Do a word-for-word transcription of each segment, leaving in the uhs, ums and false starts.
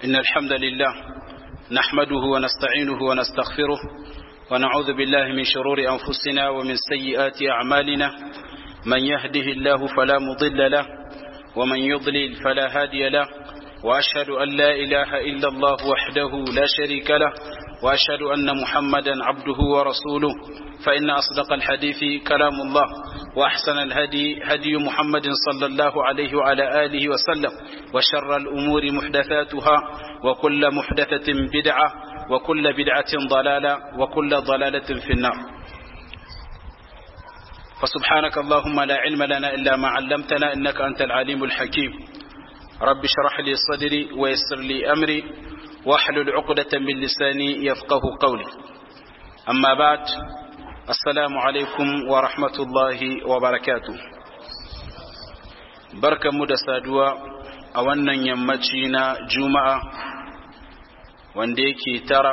إن الحمد لله نحمده ونستعينه ونستغفره ونعوذ بالله من شرور أنفسنا ومن سيئات أعمالنا من يهده الله فلا مضل له ومن يضلل فلا هادي له وأشهد أن لا إله إلا الله وحده لا شريك له وأشهد أن محمدا عبده ورسوله فإن أصدق الحديث كلام الله وأحسن الهدي هدي محمد صلى الله عليه وعلى آله وسلم وشر الأمور محدثاتها وكل محدثة بدعة وكل بدعة ضلالة وكل ضلالة في النار. فسبحانك اللهم لا علم لنا إلا ما علمتنا إنك أنت العليم الحكيم. رب اشرح لي صدري ويسر لي أمري واحلل عقدة من لساني يفقه قولي. أما بعد، السلام عليكم ورحمة الله وبركاته. بركة مدسادوا أولا يمتشينا جمعة وانديكي ترى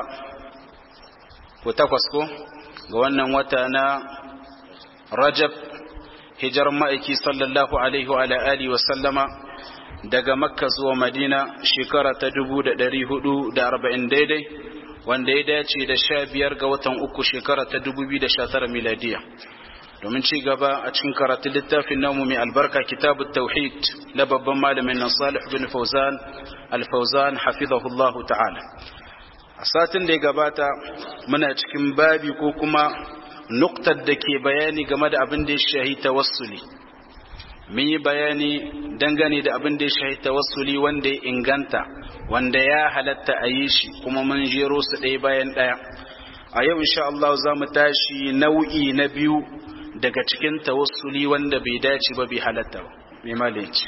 وتقسكو وانا وتانا رجب هجر مائكي صلى الله عليه وعلى آله وسلم daga Makka zuwa Madina shekara ta dubu da ɗari hudu da arba'in daidai, wanda ya dace da sha biyar ga watan uku shekara ta dubu biyu da sha tara miladiya. Domin ci gaba a cikin karatun littafin namu mai albarka kitabut tauhid na babban malamin nan Salih bin Fawzan al-Fawzan hafizahullahu ta'ala. A satin da ya gabata muna cikin babi ko kuma nuktar da ke bayani game da abin da ya shahi tawassuli. Mun yi bayani dangane da abin da ya shahi tawassuli wanda ya inganta, wanda ya halatta a yi shi, kuma mun jero su ɗaya bayan ɗaya. A yau insha Allah za mu tashi nau'i na biyu daga cikin tawassuli wanda bai dace ba bai halatta ba. Mai malaci.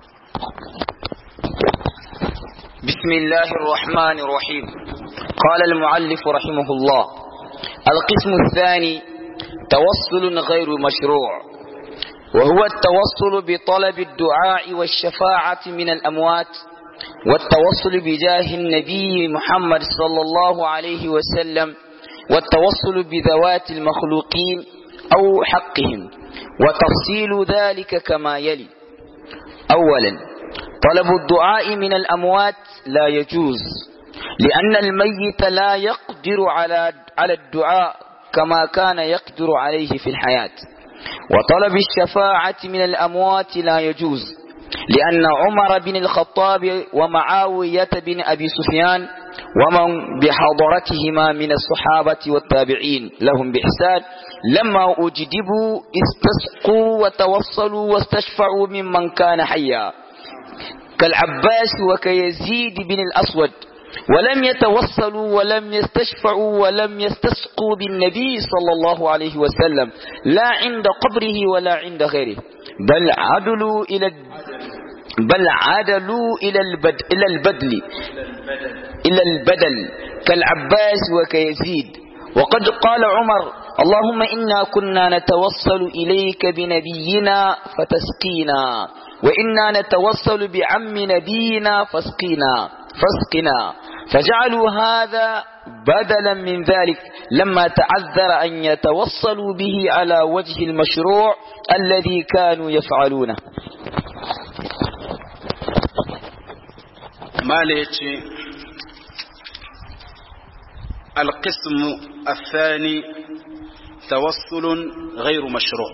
بسم الله الرحمن الرحيم. قال المؤلف رحمه الله: القسم الثاني توسل غير مشروع، وهو التوسل بطلب الدعاء والشفاعة من الأموات، والتوسل بجاه النبي محمد صلى الله عليه وسلم، والتوسل بذوات المخلوقين أو حقهم، وتفصيل ذلك كما يلي. أولا، طلب الدعاء من الأموات لا يجوز، لأن الميت لا يقدر على على الدعاء كما كان يقدر عليه في الحياة. وطلب الشفاعة من الأموات لا يجوز، لأن عمر بن الخطاب ومعاوية بن أبي سفيان ومن بحضرتهما من الصحابة والتابعين لهم بإحسان لما أجدبوا استسقوا وتوصلوا واستشفعوا ممن كان حيا كالعباس وكيزيد بن الأسود، ولم يتوصلوا ولم يستشفعوا ولم يستسقوا بالنبي صلى الله عليه وسلم لا عند قبره ولا عند غيره، بل عدلوا إلى بل عدلوا إلى البدل إلى البدل إلى البدل كالعباس وكيزيد. وقد قال عمر: اللهم إنا كنا نتوصل إليك بنبينا فتسقينا، وإنا نتوصل بعم نبينا فاسقنا فاسقنا، فجعلوا هذا بدلا من ذلك لما تعذر أن يتوصلوا به على وجه المشروع الذي كانوا يفعلونه. ما ليتي القسم الثاني توصل غير مشروع.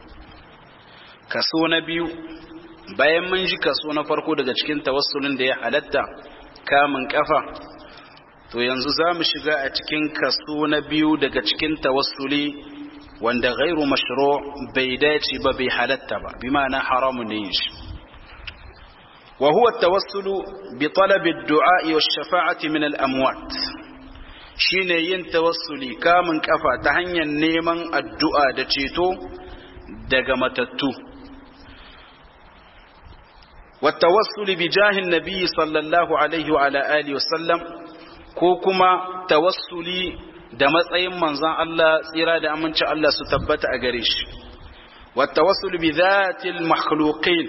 كسو نبيو bayan mun ji kaso na farko daga cikin tawassulin da ya halatta kamun kafa, to yanzu za mu shiga a cikin kaso na biyu daga cikin tawassuli wanda ghairu mashru' bai dace ba bai halatta ba, bi ma'ana haramun ne shi. wa huwa tawassulu bi talabi ad-du'a wa ash-shafa'ati min al-amwat, shine yin tawassuli kamun kafa ta hanyar neman addu'a da ceto daga matattu. والتوسل بجاه النبي صلى الله عليه وعلى آله وسلم ko kuma tawassuli da matsayin manzon Allah tsira da aminci Allah su tabbata a gare shi. والتوسل بذات المخلوقين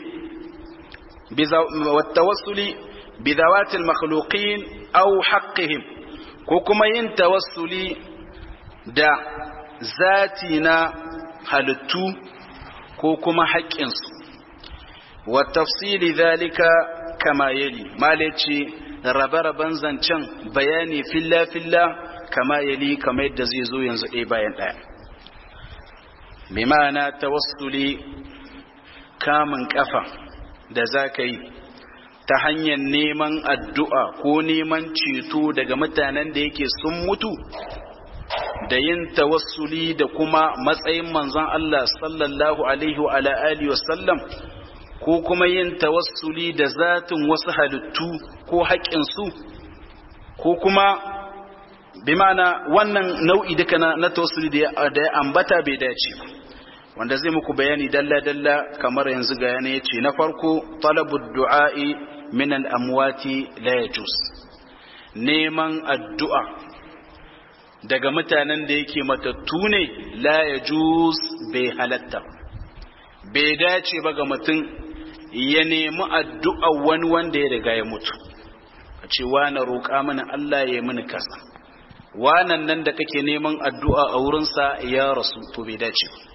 والتوسل بذوات المخلوقين أو حقهم ko kuma yin tawassuli da zati na halittu ko kuma haƙƙinsu. wa tafsili zalika kama yali, malaci rabe-raben zancen bayani filla-filla kama yali kama yadda zai zo yanzu ɗaya bayan ɗaya. bi ma'ana tawassuli kamun kafa da za ka yi ta hanyar neman addu'a ko neman ceto daga mutanen da yake sun mutu, da yin tawassuli da kuma matsayin manzon Allah sallallahu alaihi wa alihi wasallam, ko kuma yin tawassuli da zatin wasu halittu ko haƙƙinsu, ko kuma bi ma'ana wannan nau'i duka na tawassuli da ya ambata bai dace ba, wanda zai muku bayani dalla-dalla kamar yanzu ga yana ya ce na farko talabud du'a'i min al'amwati la yajuz, neman addu'a daga mutanen da yake matattu ne la yajuz, bai halatta, bai dace ba ga mutum ya nemi addu'a wani wanda ya riga ya mutu, a ce na roƙa mana Allah ya yi mini kasa, wanan nan da kake neman addu'a a wurinsa ya rasu, to bai dace ba.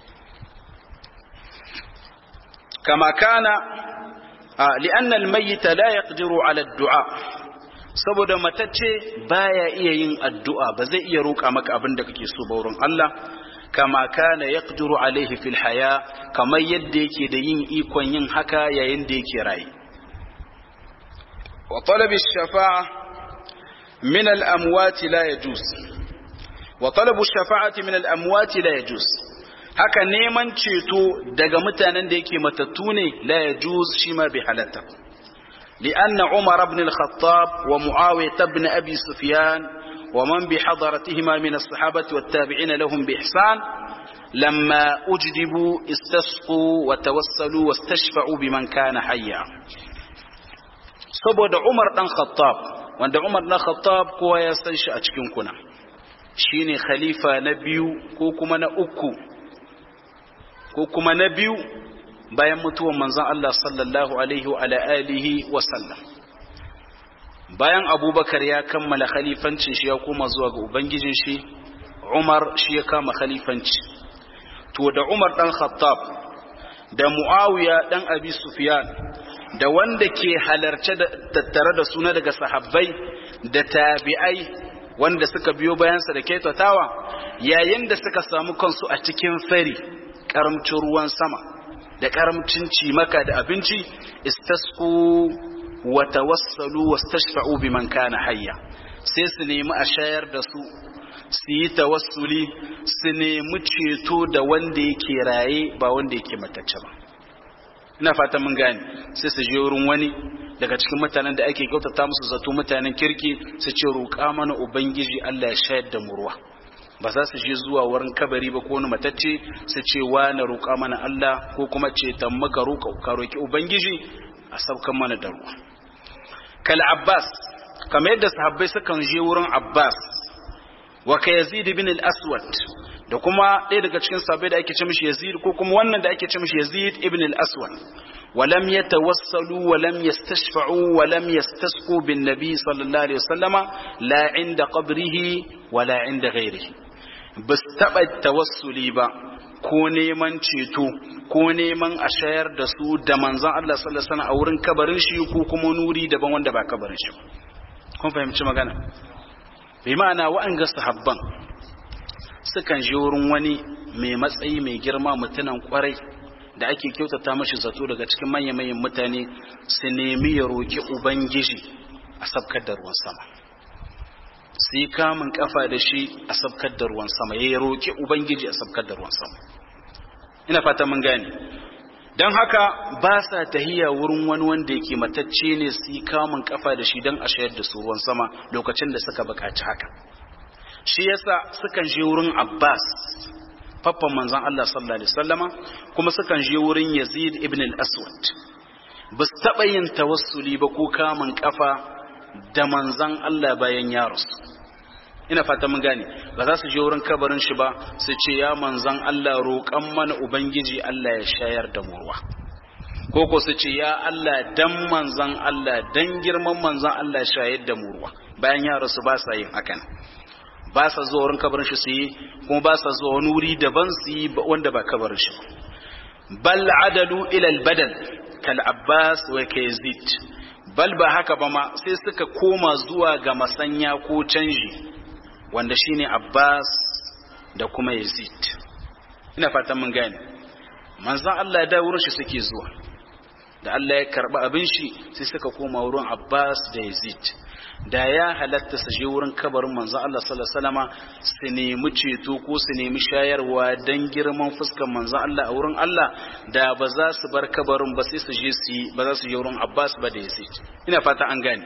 كما كان آه لأن الميت لا يقدر على الدعاء saboda matacce baya iya yin addu'a ba zai iya roƙa maka abin da kake so ba wurin Allah, kama kana yaqdiru alaihi fil haya, kamar yadda yake da yin ikon yin haka yayin da yake rayi. wa talabi shafa'a min al amwati la yajuz wa talabu shafa'ati min al amwati la yajuz, haka neman ceto daga mutanen da yake matattu ne la yajuz, shi ma bi halatta. li'anna Umar ibn al-Khattab wa Muawiyah ibn Abi Sufyan wa man bi hadaratihima min as-sahabati wat-tabi'in lahum bi ihsan lamma ujdibu istasqu wa tawassalu wastashfa'u biman kana hayya. saboda Umar dan Khattab, wanda Umar dan Khattab kowa ya san shi a cikin kuna, shine khalifa na biyu ko kuma na uku ko kuma na biyu bayan mutuwar manzon Allah sallallahu alaihi wa alihi wa sallam. Bayan Abubakar ya kammala khalifancin shi ya koma zuwa ga ubangijin shi, Umar shi ya kama khalifanci. To da Umar dan Khattab da Muawiya dan Abi Sufyan da wanda ke halarce da tattare da suna daga sahabbai da tabi'ai wanda suka biyo bayansa da kyautatawa, yayin da suka samu kansu a cikin fari, karamcin ruwan sama da karamcin cimaka da abinci, istasqu wa tawassalu wastashfa'u biman kana hayya, sai su nemi a shayar da su, su yi tawassuli, su nemi ceto da wanda yake raye ba wanda yake matacce ba. ina fata mun gane, sai su je wurin wani daga cikin mutanen da ake kyautata musu zato mutanen kirki, su ce roƙa mana ubangiji Allah ya shayar da mu ruwa. Ba za su je zuwa wurin kabari ba ko wani matacce su ce wa na roƙa mana Allah, ko kuma ce tan maka roƙa ka roƙi ubangiji a saukan mana da ruwa. Kal Abbas, kamar yadda sahabbai sukan je wurin Abbas wa ka Yazid ibn al-Aswad, da kuma ɗaya daga cikin sahabbai da ake ce mishi Yazid, ko kuma wannan da ake ce mishi Yazid ibn al-Aswad, ولم يتوسلوا ولم يستشفعوا ولم يستسقوا بالنبي صلى الله عليه وسلم لا عند قبره ولا عند غيره. بس تبع التوسلي با ko neman ceto ko neman a shayar da su da manzon Allah sallallahu alaihi wasallam a wurin kabarin shi, ko kuma nuri daban wanda ba kabarin shi. Kun fahimci magana? Bai ma'ana wa'anga sahabban sukan je wurin wani mai matsayi mai girma, mutunan kwarai da ake kyautata mashi zato daga cikin manya-manyan mutane, su nemi ya roƙi ubangiji a sabkar da ruwan sama, su yi kamun kafa da shi a sabkar da ruwan sama, ya roƙi ubangiji a sabkar da ruwan sama. Ina fata mun gane. Don haka ba sa tahiya wurin wani wanda yake matacce ne su yi kamun kafa da shi don a shayar da su ruwan sama lokacin da suka buƙaci haka. Shi yasa sukan je wurin Abbas, faffan manzan Allah sallallahu alaihi wasallama, kuma sukan je wurin Yazid ibn al-Aswad. Ba su taɓa yin tawassuli ba ko kamun kafa da manzan Allah bayan ya rasu. Ina fata mun gane, ba za su je wurin kabarin shi ba su ce ya manzan Allah roƙan mana ubangiji Allah ya shayar da mu ruwa, ko ko su ce ya Allah dan manzan Allah dan girman manzan Allah shayar da mu ruwa. Bayan ya rasu ba sa yin hakan, ba sa zuwa wurin kabarin shi su yi, kuma ba sa zuwa wani wuri daban su yi wanda ba kabarin shi. Bal adalu ila al-badal kal Abbas wa Yazid, bal ba haka ba ma sai suka koma zuwa ga masanya ko canji wanda shine Abbas da kuma Yazid. Ina fatan mun gane manzon Allah da wurin shi suke zuwa, da Allah ya karba abin shi sai suka koma wurin Abbas da Yazid. Da ya halatta su je wurin kabarin manzon Allah sallallahu alaihi wasallama su nemi ceto ko su nemi shayarwa dan girman fuskar manzon Allah a wurin Allah, da ba za su bar kabarin ba sai su je su yi, ba za su je wurin Abbas ba da Yazid. Ina fata an gane.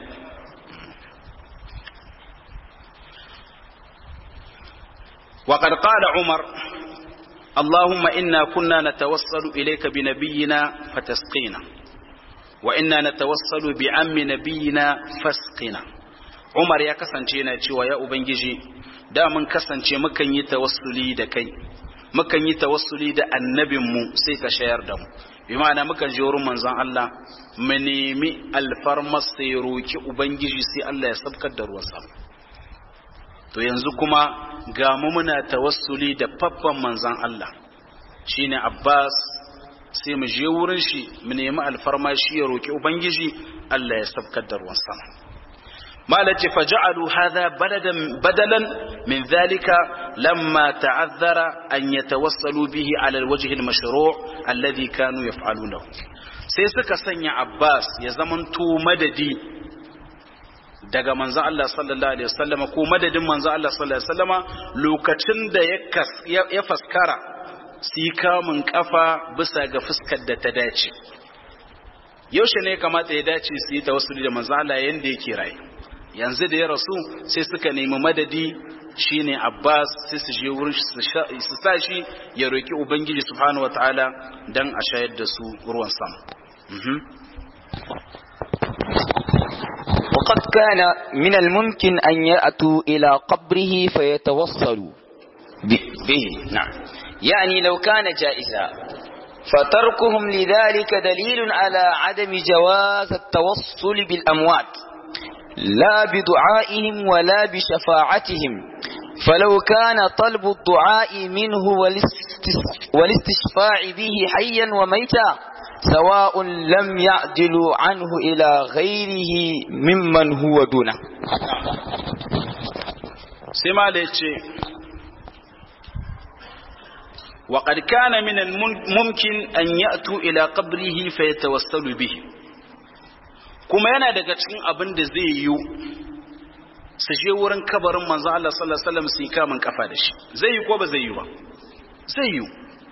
وقد قال عمر اللهم إنا كنا نتوسل إليك بنبينا فتسقينا وإنا نتوسل بعم نبينا فاسقنا. Umar ya kasance yana cewa ya Ubangiji da mun kasance mukan yi tawassuli da kai, mukan yi tawassuli da annabinmu sai ka shayar da mu. Bi ma'ana mukan je wurin manzon Allah mu nemi alfarmar sai roki Ubangiji sai Allah ya sabkar da ruwan sama. To yanzu kuma ga mu muna tawassuli da babban manzon Allah shine Abbas, sai mu je wurin shi mu nemi alfarma shi ya roki Ubangiji Allah ya sabkar da ruwan sama. مالتي فجعلوا هذا بدلا بدلا من ذلك لما تعذر أن يتوصلوا به على الوجه المشروع الذي كانوا يفعلونه. سيسك سنة عباس يزمنتو مددي daga manzo Allah sallallahu alaihi wasallam ko madadin manzo Allah sallallahu alaihi wasallam lokacin da ya faskara sai kamun kafa bisa ga fuskar da ta dace. Yaushe ne kamata ya dace su yi tawassuli da manzo Allah yanda yake raye? Yanzu da ya rasu sai suka nemi madadi shine Abbas, sai su je wurin su sa shi ya roki Ubangiji subhanahu wataala dan a shayar da su ruwan sama. وقد كان من الممكن أن يأتوا إلى قبره فيتوصلوا به. نعم. يعني لو كان جائزا فتركهم لذلك دليل على عدم جواز التوصل بالأموات لا بدعائهم ولا بشفاعتهم. فلو كان طلب الدعاء منه والاستشفاع به حيا وميتا سواء لم يعدلوا عنه إلى غيره ممن هو دونه. سمع ليتشي وقد كان من الممكن أن يأتوا إلى قبره فيتوسلوا به. kuma yana daga cikin abin da zai yi su je wurin kabarin manzo Allah sallallahu alaihi wasallam su yi kamun kafa da shi. Zai yi ko ba zai yi ba? Zai yi.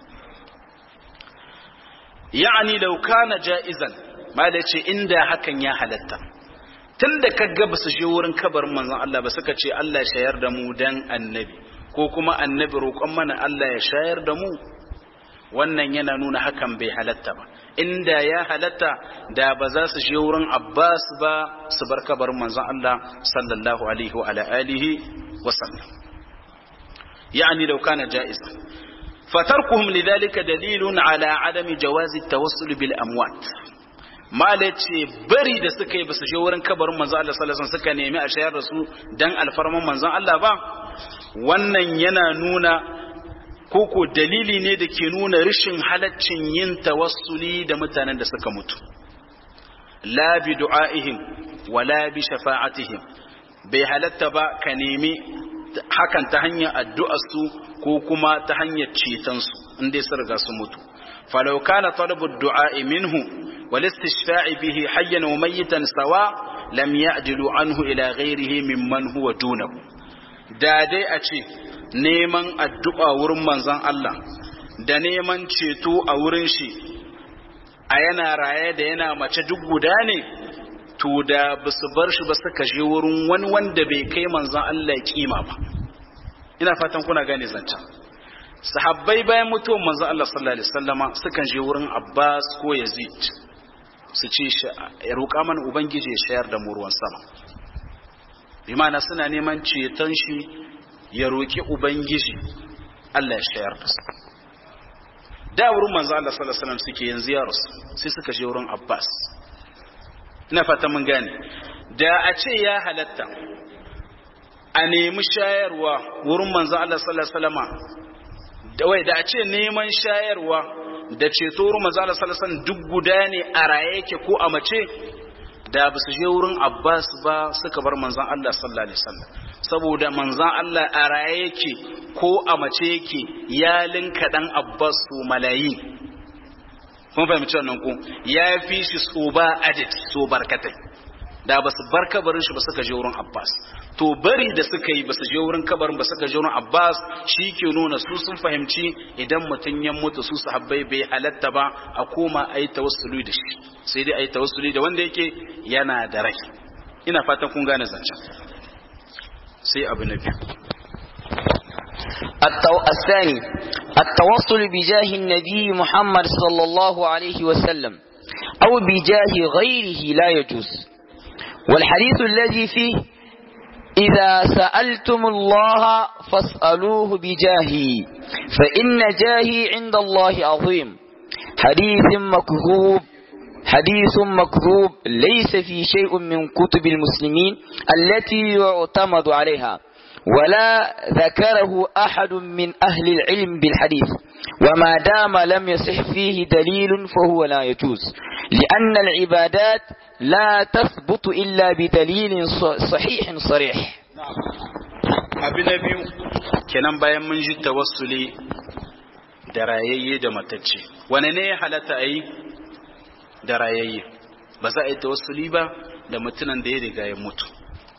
Yani law kana jaizan, malai ce inda hakan ya halatta, tunda kaga ba su je wurin kabarin manzo Allah ba suka ce Allah ya shayar da mu dan annabi, ko kuma annabi roƙon mana Allah ya shayar da mu, wannan yana nuna hakan bai halatta ba. Inda ya halatta da ba za su je wurin Abbas ba su bar kabarin manzon Allah sallallahu alaihi wa alihi wa sallam. Yani law kana jaiza fatarkuhum lidhalika dalilun ala adami jawazi at-tawassul bil amwat. Malace bari da suka yi ba su je wurin kabarin manzon Allah sallallahu alaihi wasallam suka nemi a shayar da su dan alfarman manzon Allah ba, wannan yana nuna koko dalili ne da ke nuna rashin halaccin yin tawassuli da mutanen da suka mutu. La bi du'aihim wala bi shafa'atihim, bai halatta ba ka nemi hakan ta hanyar addu'arsu ko kuma ta hanyar cetonsu inda sun riga su mutu. falau kana talabu du'a'i minhu wal istishfa'i bihi hayyan wa mayyitan sawa lam ya'dilu anhu ila ghayrihi mimman huwa dunahu. Da dai a ce neman addu'a wurin manzon Allah da neman ceto a wurin shi a yana raye da yana mace duk guda ne, to da basu bar shi ba suka je wurin wani wanda bai kai manzon Allah kima ba. Ina fatan kuna gane zancen. Sahabbai bayan mutuwar manzon Allah sallallahu alaihi wasallama sukan je wurin Abbas ko Yazid su ce ya roƙa mana ubangiji ya shayar da mu ruwan sama. Bi ma'ana suna neman ceton shi ya roƙi ubangiji Allah ya shayar da su. Da wurin manzo Allah sallallahu alaihi wasallam suke yin ziyarar sai suka je wurin Abbas. Ina fata mun gane. Da a ce ya halatta a nemi shayarwa wurin manzo Allah sallallahu alaihi wasallama, da wai da a ce neman shayarwa da ceto wurin manzo Allah sallallahu alaihi wasallam duk guda ne a raye yake ko a mace, da ba su je wurin Abbas ba suka bar manzon Allah sallallahu alaihi wasallam saboda manzon Allah a raye yake ko a mace yake ya linka dan Abbas su malayi kun fahimci wannan ko ya fi shi so ba adadi so barkatai da ba su bar kabarin shi ba suka je wurin Abbas to bari da suka yi ba su je wurin kabarin ba suka je wurin Abbas shi ke nuna su sun fahimci idan mutum ya mutu su sahabbai bai halatta ba a koma a yi tawassuli da shi sai dai a yi tawassuli da wanda yake yana da rai ina fatan kun gane zancen sai abu na biyu الثاني التوصل بجاه النبي محمد صلى الله عليه وسلم أو بجاه غيره لا يجوز والحديث الذي فيه إذا سألتم الله فاسألوه بجاهي فإن جاهي عند الله عظيم حديث مكذوب حديث مكذوب ليس في شيء من كتب المسلمين التي يعتمد عليها ولا ذكره أحد من أهل العلم بالحديث وما دام لم يصح فيه دليل فهو لا يجوز لأن العبادات لا تثبت إلا بدليل صحيح صريح abu na biyu kenan bayan mun ji tawassuli da rayayye da matacce wane ne ya halatta a yi da rayayye ba za a yi tawassuli ba da mutunan da ya riga ya mutu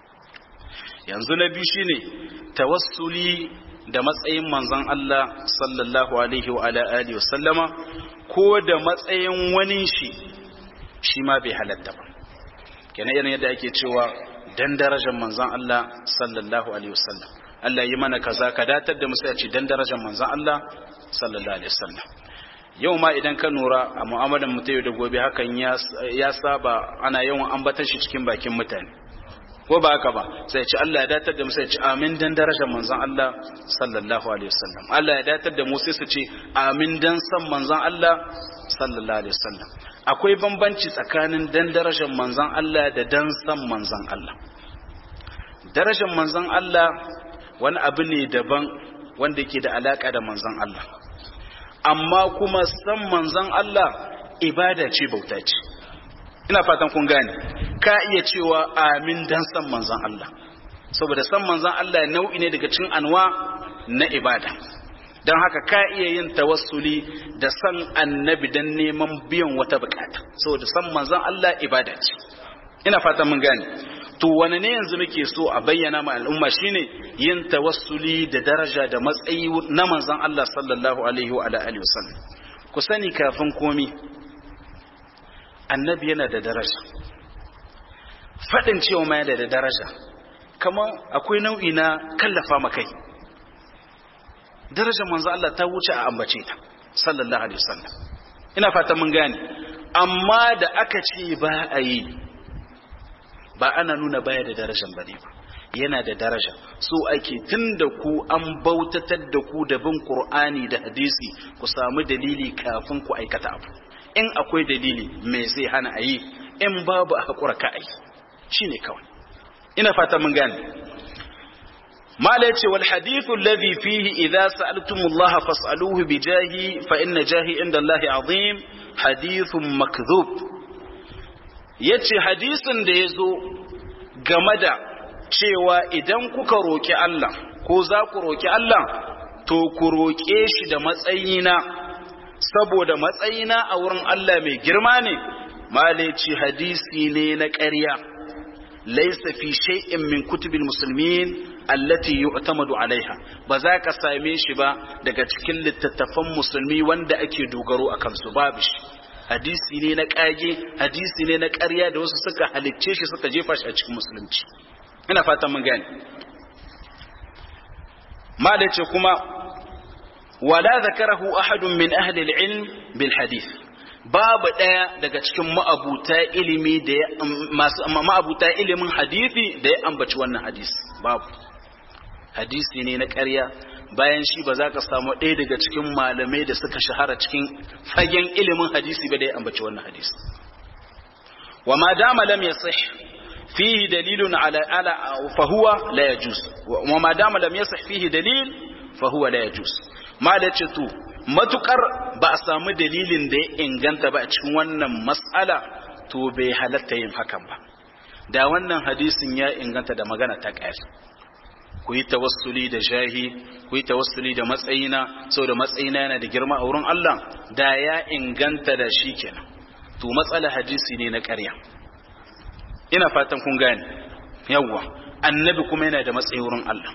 yanzu na biyu shine tawassuli da matsayin manzon Allah sallallahu alaihi wa ala alihi wa sallama ko da matsayin wani shi shi ma bai halatta ba kenan irin yadda ake cewa dan darajar manzon Allah sallallahu alaihi wa sallam Allah yi mana kaza ka datar da mu sai a ce dan darajar manzon Allah sallallahu alaihi wa sallam yau ma idan ka nura a mu'amalan mu ta yau da gobe hakan ya saba ana yawan ambatar shi cikin bakin mutane ko ba haka ba sai ci Allah ya datar da mu sai ci amin dan darajar manzon Allah sallallahu alaihi wasallam Allah ya datar da mu sai su ce amin dan san manzon Allah sallallahu alaihi wasallam akwai bambanci tsakanin dan darajar manzon Allah da dan san manzon Allah darajar manzon Allah wani abu ne daban wanda ke da alaka da manzon Allah amma kuma san manzon Allah ibada ce bauta ce ina fatan kun gane ka iya cewa amin dan san manzon Allah saboda san manzon Allah nau'i ne daga cikin anwa na ibada dan haka ka iya yin tawassuli da san annabi dan neman biyan wata bukata saboda san manzon Allah ibada ce ina fatan mun gane to wane ne yanzu muke so a bayyana ma al'umma shine yin tawassuli da daraja da matsayi na manzon Allah sallallahu alaihi wa alihi wasallam ku sani kafin komi annabi yana da daraja faɗin cewa ma yana da daraja kamar akwai nau'i na kallafa makai darajar manzo Allah ta wuce a ambace ta sallallahu alaihi wasallam ina fata mun gane amma da aka ce ba a yi ba ana nuna baya da darajar bane ba yana da daraja so ake tunda ku an bautatar da ku da bin Qur'ani da hadisi ku samu dalili kafin ku aikata abu in akwai dalili me zai hana a yi in babu a haƙura ka a yi shi ne kawai ina fata mun gane mala yace wal hadithu alladhi fihi idza sa'altumullaha fas'aluhu bi jahi fa inna jahi inda Allahi azim hadithun makdhub yace hadisin da yazo game da cewa idan kuka roki Allah ko za ku roki Allah to ku roke shi da matsayina saboda matsayina a wurin Allah mai girma ne malaci hadisi ne na ƙarya laysa fi shay'in min kutubil muslimin allati yu'tamadu alaiha ba za ka same shi ba daga cikin littattafan musulmi wanda ake dogaro akan su babu shi hadisi ne na ƙage hadisi ne na ƙarya da wasu suka halicce shi suka jefa shi a cikin musulunci ina fatan mun gane malaci kuma wala zakarahu ahadun min ahli al-ilm bil hadith babu daya daga cikin ma'abuta ilimi da ma'abuta ilimin hadisi da ya ambaci wannan hadisi babu hadisi ne na ƙarya bayan shi ba za ka samu ɗaya daga cikin malamai da suka shahara cikin fagen ilimin hadisi ba da ya ambaci wannan hadisi wa ma dama lam yasih fihi dalilun ala ala fa huwa la yajuz wa ma dama lam yasih fihi dalil fa huwa la yajuz ma da ce to matukar ba a samu dalilin da ya inganta ba a cikin wannan mas'ala to bai halatta yin hakan ba da wannan hadisin ya inganta da magana ta ƙari ku yi tawassuli da jahi ku yi tawassuli da matsayina saboda matsayina yana da girma a wurin Allah da ya inganta da shi kenan to matsala hadisi ne na ƙarya ina fatan kun gane yawwa annabi kuma yana da matsayi wurin Allah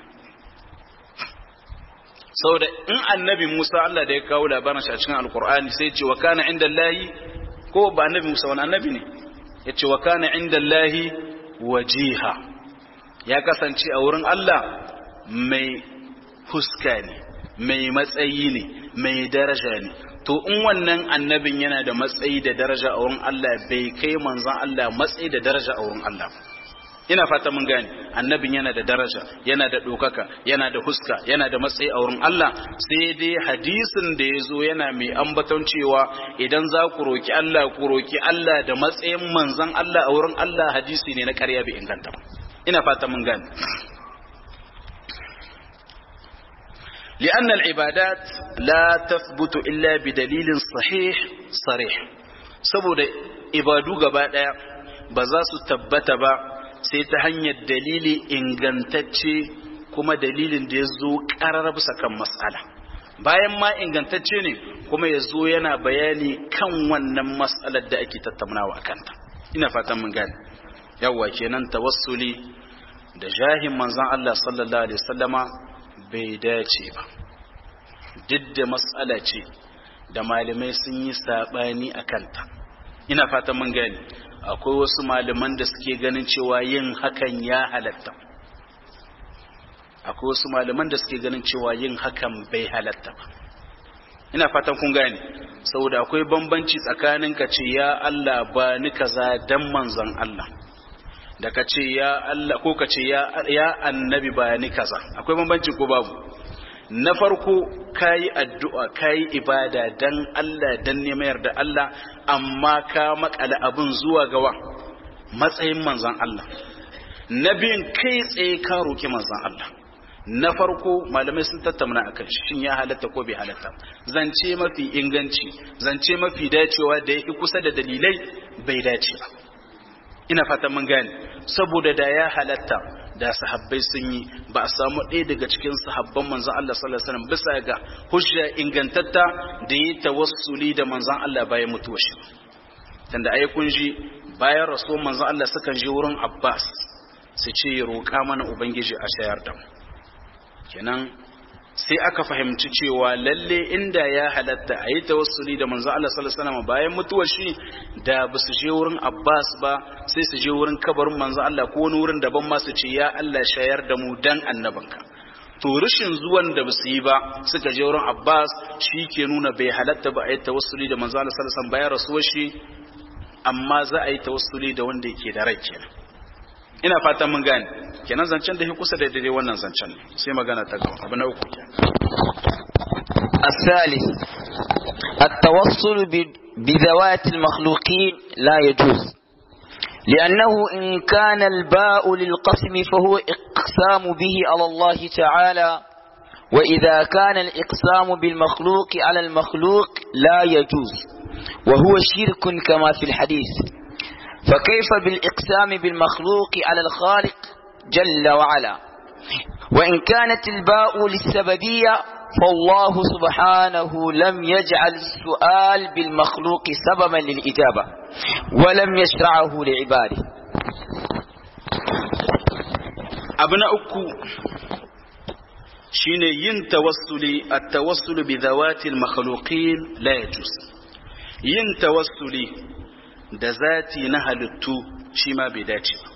saboda in annabi Musa Allah da ya kawo labarin shi a cikin alkur'ani sai ya ce wa kana inda Allahi ko ba annabi Musa wani annabi ne ya ce wa kana inda Allahi wajiha ya kasance a wurin Allah mai fuska ne mai matsayi ne mai daraja ne to in wannan annabin yana da matsayi da daraja a wurin Allah bai kai manzon Allah matsayi da daraja a wurin Allah ina fata mun gane annabin yana da daraja yana da dokaka yana da huska yana da matsayi a wurin Allah sai dai hadisin da yazo yana mai ambaton cewa idan za ku roki Allah ku roki Allah da matsayin manzon Allah a wurin Allah hadisi ne na ƙarya bai inganta ba ina fata mun gane لأن العبادات لا تثبت إلا بدليل صحيح صريح saboda ibadu gaba daya ba za su tabbata ba sai ta hanyar dalili ingantacce kuma dalilin da ya zo ƙarar bisa kan mas'ala bayan ma ingantacce ne kuma ya zo yana bayani kan wannan mas'alar da ake tattaunawa kanta ina fatan mun gane yawa kenan tawassuli da jahin manzon Allah sallallahu alaihi wasallama bai dace ba duk da mas'ala ce da malamai sun yi sabani a kanta ina fatan mun gane akwai wasu malaman da suke ganin cewa yin hakan ya halatta akwai wasu malaman da suke ganin cewa yin hakan bai halatta ba ina fatan kun gane saboda akwai bambanci tsakanin ka ce ya Allah ba ni kaza dan manzon Allah da ka ce ya Allah ko ka ce ya ya annabi ba ni kaza akwai bambanci ko babu na farko kayi addu'a kayi ibada dan Allah dan neman yarda Allah amma ka makala abun zuwa gawa matsayin manzon Allah na biyun kai tsaye ka roki manzon Allah na farko malamai sun tattauna akan shin ya halatta ko bai halatta zance mafi inganci zance mafi dacewa da yake kusa da dalilai bai dace ba ina fatan mun gane saboda da ya halatta da sahabbai sun yi ba a samu ɗaya daga cikin sahabban manzon Allah sallallahu alaihi wasallam bisa ga hujja ingantatta da yi tawassuli da manzon Allah bayan mutuwar shi tunda ai kun ji bayan rasuwar manzon Allah sukan je wurin Abbas su ce roƙa mana ubangiji a shayar da mu kenan sai aka fahimci cewa lalle inda ya halatta a yi tawassuli da manzo Allah sallallahu alaihi wasallam bayan mutuwar shi da ba su je wurin Abbas ba sai su je wurin kabarin manzo Allah ko wani wurin daban ma su ce ya Allah shayar da mu dan annabanka to rashin zuwan da ba su yi ba suka je wurin Abbas shi ke nuna bai halatta ba a yi tawassuli da manzo Allah sallallahu alaihi wasallam bayan rasuwar shi amma za a yi tawassuli da wanda yake da rai kenan ina fatan mun gane kenan zancen da ke kusa da daidai wannan zancen sai magana ta gaba abu na uku الثالث التوصل بذوات المخلوقين لا يجوز لأنه إن كان الباء للقسم فهو إقسام به على الله تعالى وإذا كان الإقسام بالمخلوق على المخلوق لا يجوز وهو شرك كما في الحديث فكيف بالإقسام بالمخلوق على الخالق جل وعلا وإن كانت الباء للسببية فالله سبحانه لم يجعل السؤال بالمخلوق سببا للإجابة ولم يشرعه لعباده أبناء أكو شين ين توسلي التوسل بذوات المخلوقين لا يجوز ين توسلي da zati na halittu shi ma bai dace ba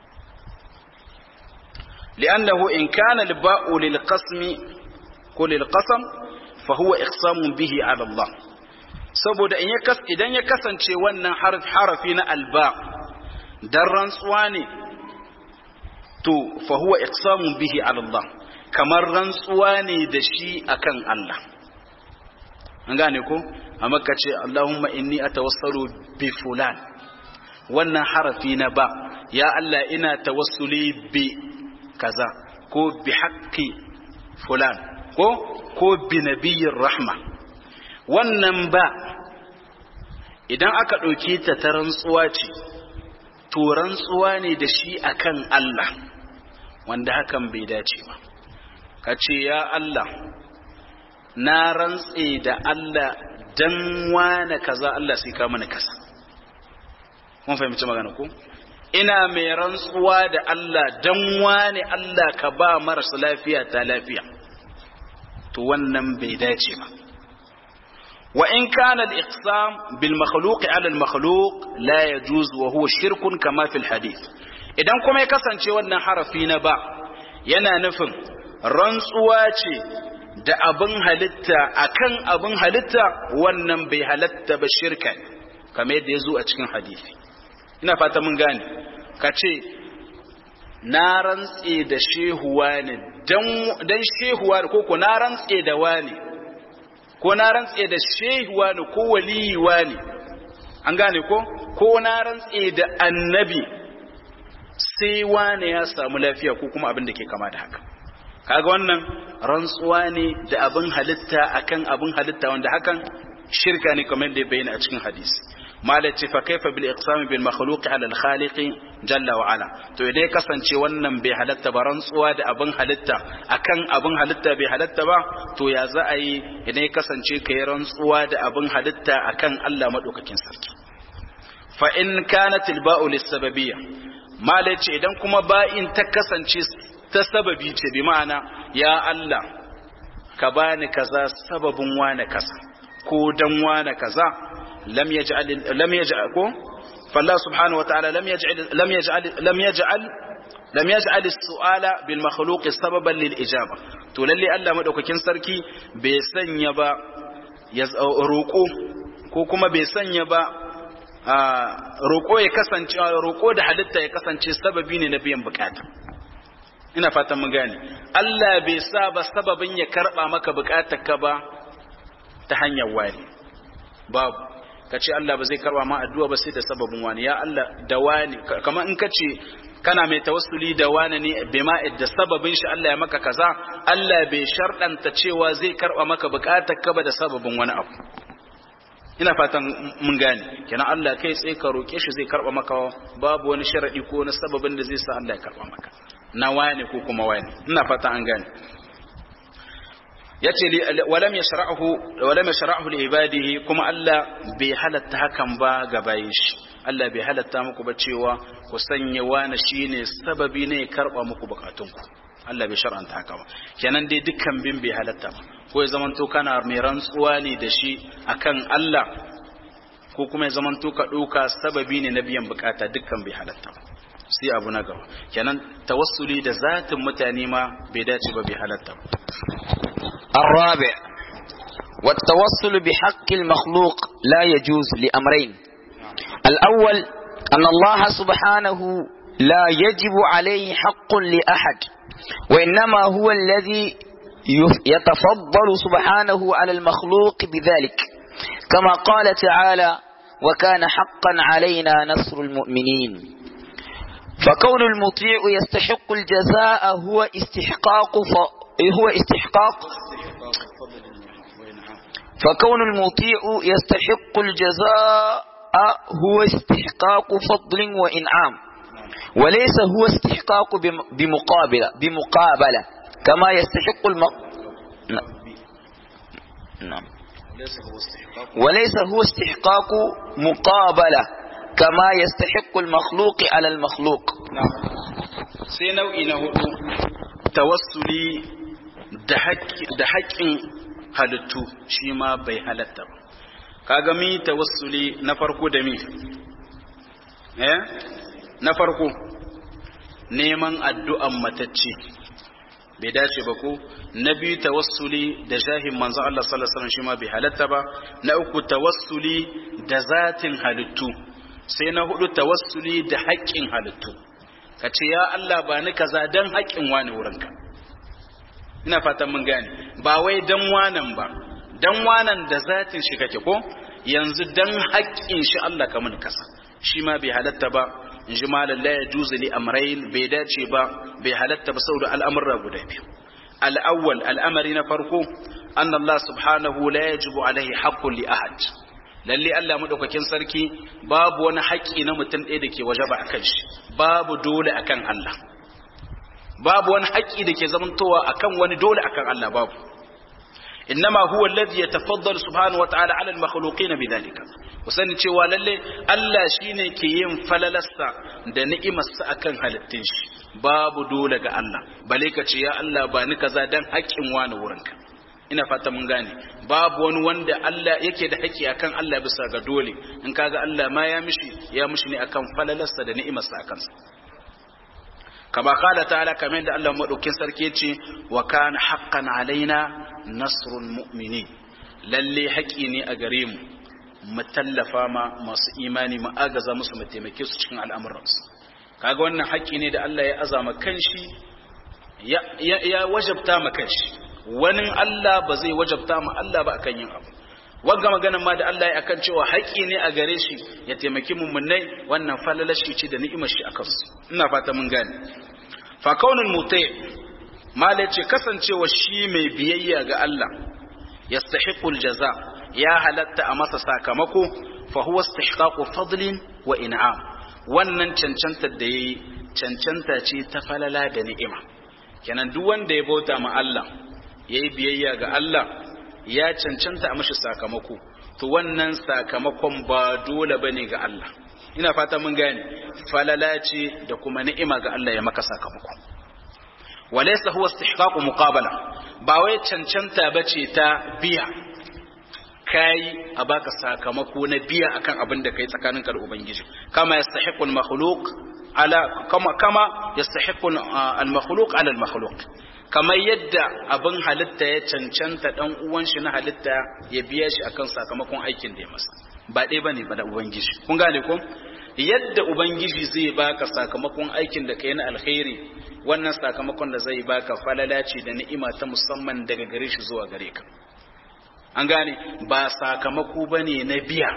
li'annahu in kana al-ba'u lil qasmi ko lil qasam fa huwa iqsamun bihi ala Allah saboda in ya kas idan ya kasance wannan harafi na alba dan rantsuwa ne to fa huwa iqsamun bihi ala Allah kamar rantsuwa ne da shi akan Allah an gane ko amma ka ce Allahumma inni atawassalu bi fulan wannan harafi na ba ya Allah ina tawassuli bi kaza ko bi haqqi fulan ko ko bi nabiyir rahma wannan ba idan aka dauke ta ta rantsuwa ce to rantsuwa ne da shi akan Allah wanda hakan bai dace ba ka ce ya Allah na rantse da Allah dan wane kaza Allah sai ka mana kaza kun fahimci magana ko ina mai rantsuwa da Allah dan wane Allah ka ba marasa lafiya ta lafiya to wannan bai dace ba wa in kana al-iqsam bil makhluq ala al makhluq la yajuz wa huwa shirkun kama fil hadith idan kuma ya kasance wannan harafi na ba yana nufin rantsuwa ce da abin halitta akan abin halitta wannan bai halatta ba shirka kamar yadda yazo a cikin hadisi ina fata mun gane kace na rantse da shehuwa ne dan dan shehuwa ko ko na rantse da wani ko na rantse da shehuwa ne ko waliwa ne an gane ko ko na rantse da annabi sai wane ya samu lafiya ko kuma abin da ke kama da haka kaga wannan rantsuwa ne da abin halitta akan abin halitta wanda hakan shirka ne kamar da ya bayyana a cikin hadisi malaci fa kaifa bil iqsam bil makhluq ala al khaliq jalla wa ala to idan ya kasance wannan bai halatta ba rantsuwa da abin halitta akan abin halitta bai halatta ba to ya za a yi idan ya kasance kai rantsuwa da abin halitta akan Allah madaukakin sarki fa in kanat al ba'u lis sababiyya malaci idan kuma ba'in ta kasance ta sababi ce bi ma'ana ya Allah ka bani kaza sababin wane kaza ko dan wane kaza lam yaj'al lam yaj'al ko fallah subhanahu wa ta'ala lam yaj'al lam yaj'al lam yaj'al lam yaj'al as-su'ala bil makhluq sababan lil ijaba to lalle Allah madaukakin sarki bai sanya ba ya roko ko kuma bai sanya ba roko ya kasance roko da halitta ya kasance sababi ne na biyan bukata ina fatan mun gane Allah bai sa ba sababin ya karba maka bukatarka ba ta hanyar wani babu kace Allah ba zai karba ma addu'a ba sai da sababin wani ya Allah da wani kamar in kace kana mai tawassuli da wani ne bima da sababin shi Allah ya maka kaza Allah bai sharɗanta cewa zai karba maka bukatarka ba da sababin wani abu ina fatan mun gane kenan Allah kai tsaye ka roke shi zai karba maka babu wani sharadi ko wani sababin da zai sa Allah ya karba maka na wani ko kuma wani ina fata an gane yace walam yashra'uhu walam yashra'uhu li ibadihi kuma Allah bai halatta hakan ba ga bayin shi Allah bai halatta muku ba cewa ku sanya wani shine sababi ne karba muku bukatunku Allah bai shar'anta haka ba kenan dai dukkan bin bai halatta ba ko ya zamanto kana mai rantsuwa ne da shi akan Allah ko kuma ya zamanto ka dauka sababi ne na biyan bukata dukkan bai halatta ba sai abu na gaba kenan tawassuli da zatin mutane ma bai dace ba bai halatta ba الرابع والتوسل بحق المخلوق لا يجوز لأمرين الأول أن الله سبحانه لا يجب عليه حق لأحد وإنما هو الذي يتفضل سبحانه على المخلوق بذلك كما قال تعالى وكان حقا علينا نصر المؤمنين فكون المطيع يستحق الجزاء هو استحقاق ف... هو استحقاق فكون المطيع يستحق الجزاء هو استحقاق فضل وإنعام وليس هو استحقاق بمقابلة بمقابلة كما يستحق الم... نعم وليس هو استحقاق مقابلة كما يستحق المخلوق على المخلوق نعم سينو إنه توسلي da haƙƙin halittu shi ma bai halatta ba kaga mi tawassuli na farko da mi eh na farko neman addu'an matacce bai dace ba ko na biyu tawassuli da jahin manzo Allah sallallahu alaihi wasallam shi ma bai halatta ba na uku tawassuli da zatin halittu sai na hudu tawassuli da haƙƙin halittu kace ya Allah ba ni kaza dan haƙƙin wani wurinka ina fatan mun gane ba wai dan wanan ba dan wanan da zatin shi kake ko yanzu dan haƙƙin shi Allah ka mun kasa shi ma bai halatta ba in ji malam la yajuzu li amrayn bai dace ba bai halatta ba saboda al'amurra guda biyu al-awwal al'amari na farko anna Allah subhanahu la yajibu alaihi haqqun li ahad lalle Allah madaukakin sarki babu wani haƙƙi na mutum ɗaya da ke wajaba akan shi, babu dole akan Allah, babu wani haƙƙi da ke zamantowa akan wani dole akan Allah babu. innama huwa alladhi yatafaddalu subhanahu wa ta'ala 'ala al-makhluqin bidhalika, kusani cewa lalle Allah shine ke yin falalasta da ni'imarsa akan halittun shi, babu dole ga Allah bale ka ce ya Allah ba ni kaza dan haƙƙin wani wurinka. ina fata mun gane babu wani wanda Allah yake da haƙƙi akan Allah bisa ga dole, in kaga Allah ma ya mishi ya mishi ne akan falalarsa da ni'imarsa akan sa. kama kala ta'ala, kamar da Allah madaukin sarki yace wa kana haqqan alaina nasrul mu'minin, lalle haƙi ne a gare mu mu tallafa ma masu imani mu agaza musu mu taimake su cikin al'amuransu. kaga wannan haƙi ne da Allah ya azama kanshi ya ya wajabta ma kanshi, wani Allah ba zai wajabta ma Allah ba akan yin abu. wanga maganar ma da Allah ya akan cewa haƙi ne a gare shi ya taimaki mummunai, wannan falalashi ce da ni'imar shi akan su. ina fata mun gane. fa kaunul mutai mala ce kasancewa shi mai biyayya ga Allah yastahiqul jaza, ya halatta a masa sakamako, fa huwa istihqaqu fadlin wa in'am, wannan cancantar da yayi cancanta ce ta falala da ni'ima. kenan duk wanda ya bauta ma Allah yayi biyayya ga Allah ya cancanta a mashi sakamako, to wannan sakamakon ba dole bane ga Allah. ina fata mun gane, falala ce da kuma ni'ima ga Allah ya maka sakamako. walaysa huwa istihqaqu muqabala, ba wai cancanta bace ta biya kai a baka sakamako na biya akan abin da kai tsakaninka da ubangiji, kama yastahiqu al-makhluq ala kama kama yastahiqu al-makhluq ala al-makhluq, kamar yadda abin halitta ya cancanta dan uwan shi na halitta ya biya shi akan sakamakon aikin da ya masa, ba dai bane ba da ubangiji. kun gane ko yadda ubangiji zai baka sakamakon aikin da kai na alkhairi, wannan sakamakon da zai baka falala ce da ni'ima ta musamman daga gare shi zuwa gare ka. an gane, ba sakamako bane na biya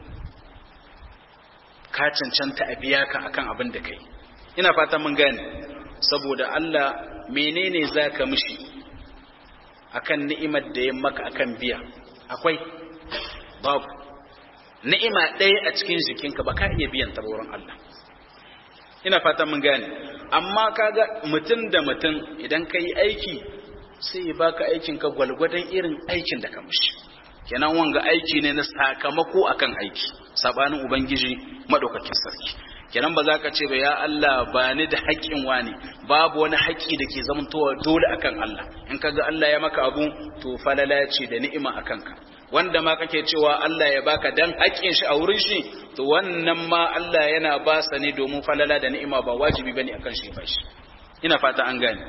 ka cancanta a biya ka akan abin da kai. ina fata mun gane, saboda Allah menene zaka mishi akan ni'imar da ya maka akan biya? akwai babu. ni'ima ɗaya a cikin jikinka ba ka iya biyan ta wurin Allah. ina fata mun gane, amma kaga mutum da mutum idan ka yi aiki sai ya baka aikin ka gwalgwadon irin aikin da ka mishi. kenan wanga aiki ne na sakamako akan aiki, sabanin ubangiji madaukakin sarki. kenan ba za ka ce ba ya Allah ba ni da haƙƙin wani, babu wani haƙƙi da ke zamantowa dole akan Allah. in kaga Allah ya maka abu to falala ce da ni'ima akan ka. wanda ma kake cewa Allah ya baka dan haƙƙin shi a wurin shi, to wannan ma Allah yana ba sa ne domin falala da ni'ima, ba wajibi bane akan shi ba shi. ina fata an gane.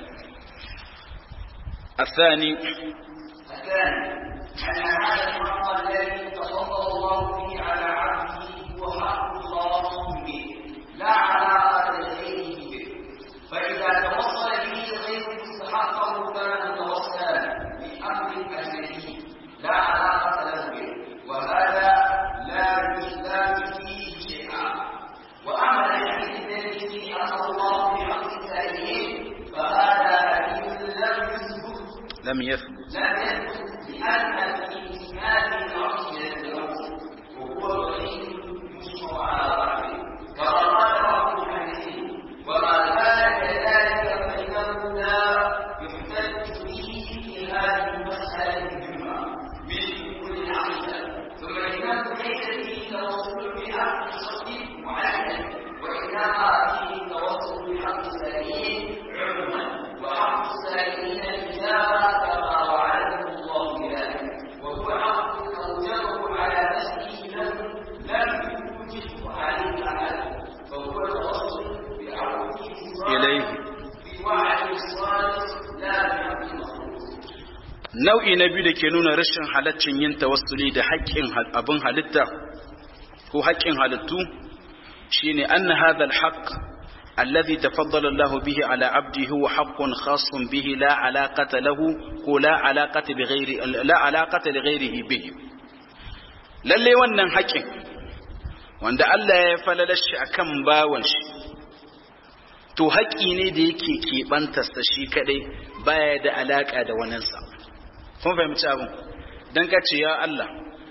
الثاني الثاني أن هذا الحق الذي تفضل الله به على عبده هو حق خاص به لا علاقة لغيره به، فإذا توصل به غير مستحقه كان توصلا بأمر أجنبي لا علاقة له به، وهذا لا لا فيه شيئا. وأما الحديث الذي فيه أمر الله بحق السائلين فهذا حديث لم يثبت لم يثبت لم يثبت لأن في هذه العقيدة الأول وهو غير مجمع على ضعفه كما قال بعض المحدثين، وما كان كذلك فإنه لا يحتج به في هذه المسألة المهمة من كل العقيدة. ثم إنه ليس فيه توصل بحق الصديق معين، وإنما فيه توصل بحق السائلين عموما، وحق السائلين الإجابة كما وعده الله بذلك، وهو حق أوجبه على نفسه له لم يوجبه عليه أحد، فهو توصل بعوده إليه بوعد الصادق لا بحق المخلوق. nau'i na biyu da ke nuna rashin halaccin yin tawassuli da haƙƙin abin halitta ko haƙƙin halittu shine anna hadha al-haqq alladhi tafaddala Allah bihi ala 'abdihi huwa haqqun khassun bihi la 'alaqata lahu ko la 'alaqata bi ghairi la 'alaqata li ghairihi bihi. lalle wannan haƙƙin wanda Allah ya falala shi akan bawan shi, to haƙƙi ne da yake keɓanta sa shi kadai, baya da alaka da waninsa. kun fahimci abin? don ka ce ya Allah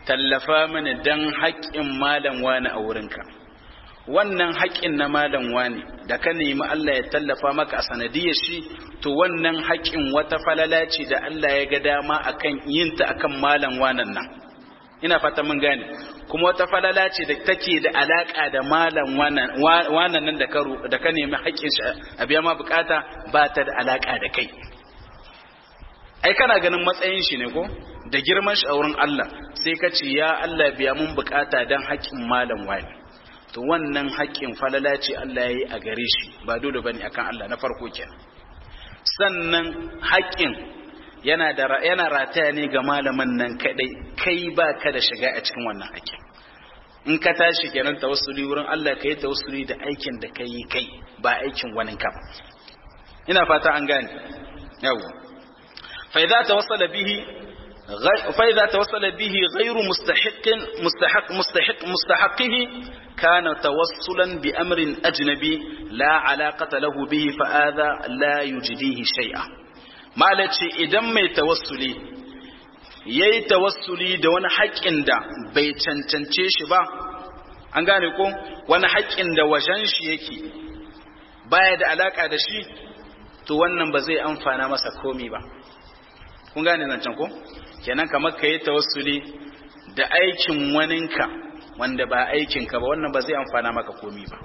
tallafa mini dan haƙƙin malam wani a wurinka. Wannan haƙƙin na malam wani da ka nemi Allah ya tallafa maka a sanadiyar shi, to wannan haƙƙin wata falala ce da Allah ya ga dama akan yinta akan malam wanan nan. Ina fata mun gane, kuma wata falala ce da take da alaka da malam wanan wanan nan da ka da ka nemi haƙƙin shi a biya ma bukata, ba ta da alaka da kai. Ai kana ganin matsayin shi ne ko da girman shi a wurin Allah, sai ka ce ya Allah biya mun bukata dan haƙƙin malam wani. To wannan haƙƙin falala ce Allah ya yi a gare shi, ba dole bane akan Allah na farko kenan. Sannan haƙƙin yana da yana rataya ne ga malamin nan kadai, kai ba ka da shiga a cikin wannan haƙƙin. In ka tashi kenan tawassuli wurin Allah, kai tawassuli da aikin da kai kai, ba aikin wani ka ba. Ina fata an gane. Yawa. Fa idza tawassala bihi فإذا توصل به غير مستحق مستحق مستحق مستحقه كان توصلا بأمر أجنبي لا علاقة له به فهذا لا يجديه شيئا. ما لتشي إذا ما توصلي yayi tawassuli da wani haƙƙin da bai cancance shi ba, an gane ko wani haƙƙin da wajen shi yake baya da alaka da shi, to wannan ba zai amfana masa komi ba. Kun gane nan can ko? Kenan kamar ka yi tawassuli da aikin waninka wanda ba aikinka ba, wannan ba zai amfana maka komi ba.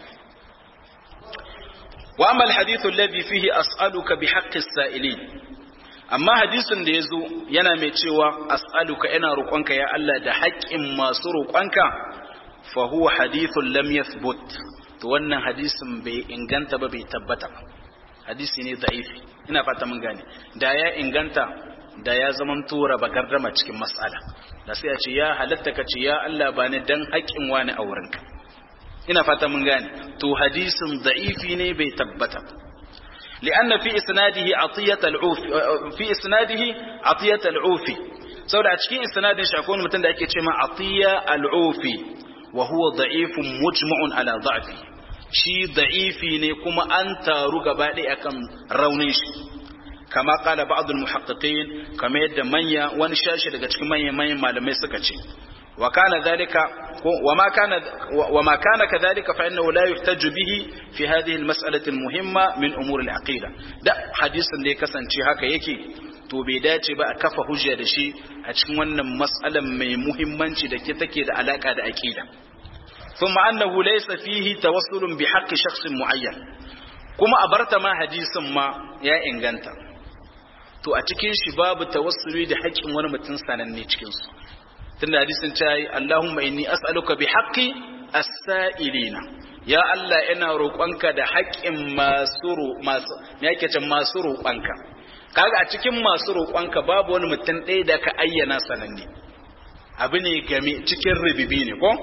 Wa amma alhadithu alladhi fihi as'aluka bi haqqi as-sa'ilin, amma hadisin da yazo yana mai cewa as'aluka ina roƙonka ya Allah da haƙƙin masu roƙonka, fa huwa hadithun lam yathbut, to wannan hadisin bai inganta ba, bai tabbata ba. Hadisi ne da'ifi. Ina fata mun gane, da ya inganta da ya zaman tura bagardama cikin mas'ala, da sai a ce ya halatta ka ce ya Allah ba ni dan haƙƙin wani a wurinka. Ina fata mun gane, to hadisin da'ifi ne, bai tabbata. li'anna fi isnadihi atiyat al-ufi fi isnadihi atiyat al-ufi saboda a cikin isnadin shi akwai mutum da ake ce ma atiya al-ufi, wa huwa da'ifun mujma'un ala da'fi. Shi da'ifi ne kuma an taru gaba ɗaya akan raunin shi, kama kala ba'dul muhaqqiqin, kama yadda manya wani shashi daga cikin manyan manyan malamai suka ce, wa kana dhalika wa ma kana wa ma kana kadhalika fa innahu la yuhtaju bihi fi hadhihi al-mas'alati al-muhimma min umur al-aqida. Da hadisin da ya kasance haka yake, to bai dace ba a kafa hujja da shi a cikin wannan mas'alan mai muhimmanci da ke take da alaka da aqida. thumma annahu laysa fihi tawassulun bi haqqi shakhsin muayyan, kuma a barta ma hadisin ma ya inganta, to a cikin shi babu tawassuli da haƙƙin wani mutum sananne cikin su. Tunda hadisin ta yi Allahumma inni as'aluka bi haqqi as-sa'ilina, ya Allah ina roƙonka da haƙƙin masu masu me yake ce masu roƙonka. Kaga a cikin masu roƙonka babu wani mutum ɗaya da ka ayyana sananne, abu ne game cikin rububi ne ko?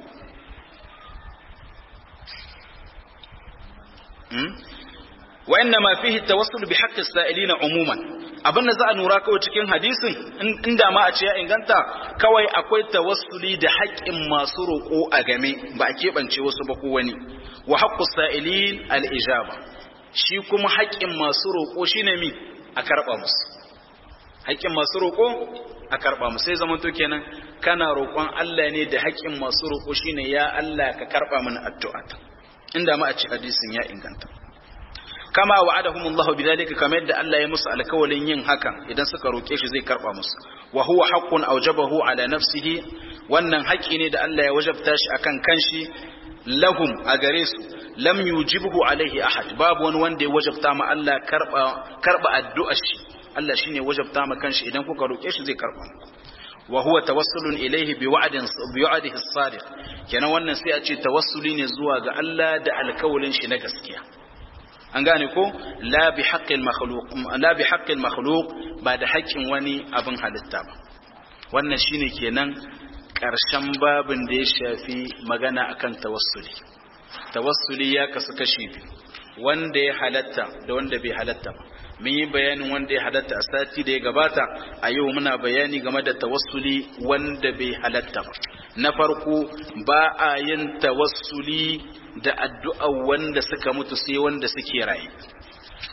wa inna ma fihi tawassul bi haqqi as-sa'ilina umuman, abinda za a nura kawai cikin hadisin inda ma a ce ya inganta, kawai akwai tawassuli da haƙƙin masu roƙo a game, ba a keɓance wasu ba ko wani. Wa haqqu as-sa'ilin al-ijaba, shi kuma haƙƙin masu roƙo shine mi a karɓa musu. Haƙƙin masu roƙo a karɓa musu, sai zaman to kenan kana roƙon Allah ne da haƙƙin masu roƙo shine ya Allah ka karɓa mana addu'ata, inda ma a ce hadisin ya inganta. Kama wa'adahumullahu bidhalika, kamar yadda Allah ya musu alkawalin yin hakan idan suka roke shi zai karba musu. Wa huwa haqqun awjabahu ala nafsihi, wannan haƙi ne da Allah ya wajabta shi akan kanshi, lahum a gare su, lam yujibhu alaihi ahad, babu wani wanda ya wajabta ma Allah karba karba addu'ar shi, Allah shine wajabta ma kanshi idan kuka roke shi zai karba muku. Wa huwa tawassulun ilayhi bi wa'din bi wa'dihi as-sadiq, kenan wannan sai a ce tawassuli ne zuwa ga Allah da alkawalin shi na gaskiya. An gane ko la bi haqqil makhluq, la bi haqqil makhluq, ba da haƙƙin wani abin halitta ba. Wannan shine kenan ƙarshen babin da ya shafi magana akan tawassuli. Tawassuli ya kasu kashi biyu, wanda ya halatta da wanda bai halatta ba. Mun yi bayanin wanda ya halatta a sati da ya gabata, a yau muna bayani game da tawassuli wanda bai halatta ba. Na farko, ba a yin tawassuli da addu'a wanda suka mutu sai wanda suke raye.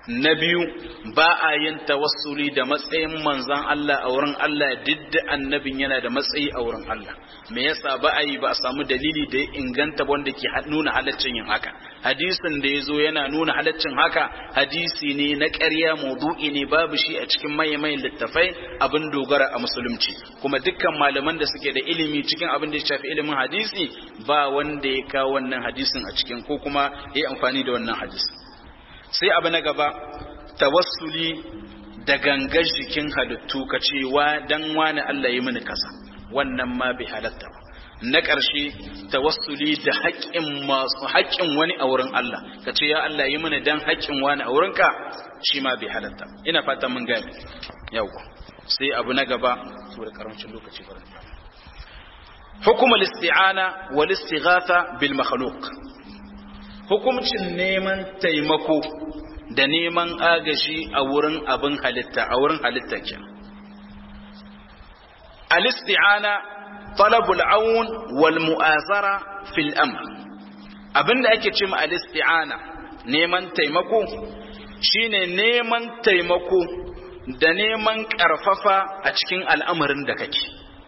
na biyu ba a yin tawassuli da matsayin manzan Allah a wurin Allah duk da annabin yana da matsayi a wurin Allah. Me yasa ba a yi? ba a samu dalili da ya inganta wanda ke nuna halaccin yin haka. Hadisin da ya zo yana nuna halaccin haka hadisi ne na ƙarya, maudu'i ne, babu shi a cikin mayan littafai abin dogara a musulunci. Kuma dukkan malaman da suke da ilimi cikin abin da ya shafi ilimin hadisi ba wanda ya kawo wannan hadisin a cikin ko kuma ya yi amfani da wannan hadisin. Sai abu na gaba, tawassuli da gangar jikin halittu, ka ce wa dan wani Allah yi mini kasa, wannan ma bai halatta ba. Na ƙarshe, tawassuli da haƙƙin masu haƙƙin wani a wurin Allah, ka ce ya Allah yi mini dan haƙƙin wani a wurinka, shi ma bai halatta. Ina fata mun gane. Yawwa. Sai abu na gaba, saboda karancin lokaci ba. Hukumul isti'ana wal istighatha bil makhluq. Hukumcin neman taimako da neman agaji a wurin abin halitta, a wurin halitta ke. Al-isti'ana talabul aun wal mu'azara fil amr. Abinda ake ce ma al-isti'ana, neman taimako, shine neman taimako da neman karfafa a cikin al'amarin da kake.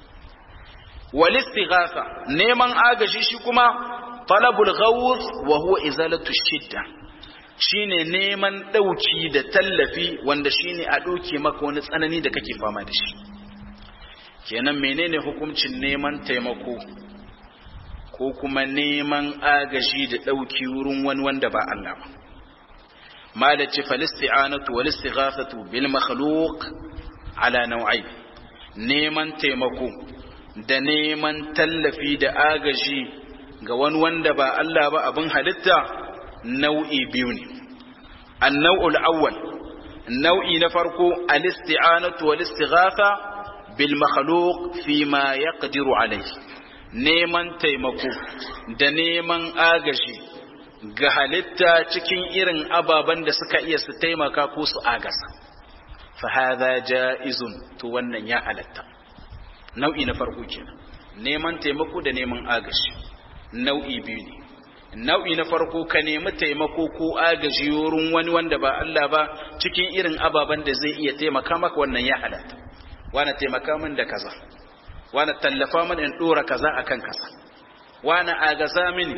Wal istighatha, neman agaji shi kuma talabul ghawth wa huwa izalatu shidda, shine neman dauki da tallafi wanda shine a doke maka wani tsanani da kake fama da shi. Kenan menene hukuncin neman taimako ko kuma neman agaji da dauki wurin wani wanda ba Allah ba? Malaci falisti'anatu wal istighathatu bil makhluq ala naw'ain. Neman taimako da neman tallafi da agaji ga wani wanda ba Allah ba abin halitta nau'i biyu ne. An-naw'ul awwal, nau'i na farko, al-isti'anatu wal istighatha bil makhluq fi ma yaqdiru alayhi. Neman taimako da neman agaji ga halitta cikin irin ababen da suka iya su taimaka ko su agasa. Fa hadha ja'izun, to wannan ya halatta. Nau'i na farko kenan, neman taimako da neman agaji. Nau'i biyu ne. Nau'i na farko, ka nemi taimako ko agaji wurin wani wanda ba Allah ba cikin irin ababen da zai iya taimaka maka, wannan ya halatta. Wani taimaka min da kaza, wani tallafa min in dora kaza akan kaza, wani agaza mini,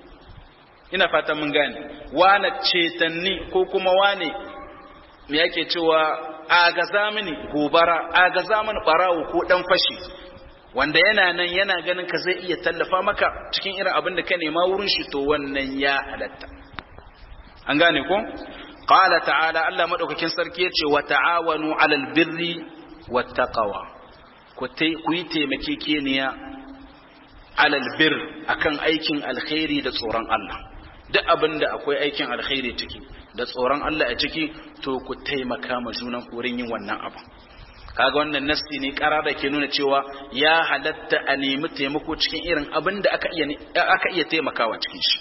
ina fata mun gane, wani cetanni ko kuma wani me yake cewa agaza mini gobara, agaza mini barawo ko dan fashi, wanda yana nan yana ganin ka zai iya tallafa maka cikin irin abin da ka nema wurin shi, to wannan ya halatta. An gane ko? Qala ta'ala, Allah madaukakin sarki yace wa ta'awanu 'alal birri wat taqwa. Ku yi taimakekeniya 'alal bir akan aikin alkhairi da tsoron Allah. Duk abin da akwai aikin alkhairi ciki da tsoron Allah a ciki, to ku taimaka ma junan ku wurin yin wannan abu. Kaga wannan nassi ne ƙara da ke nuna cewa ya halatta a nemi taimako cikin irin abin da aka iya aka iya taimakawa cikin shi.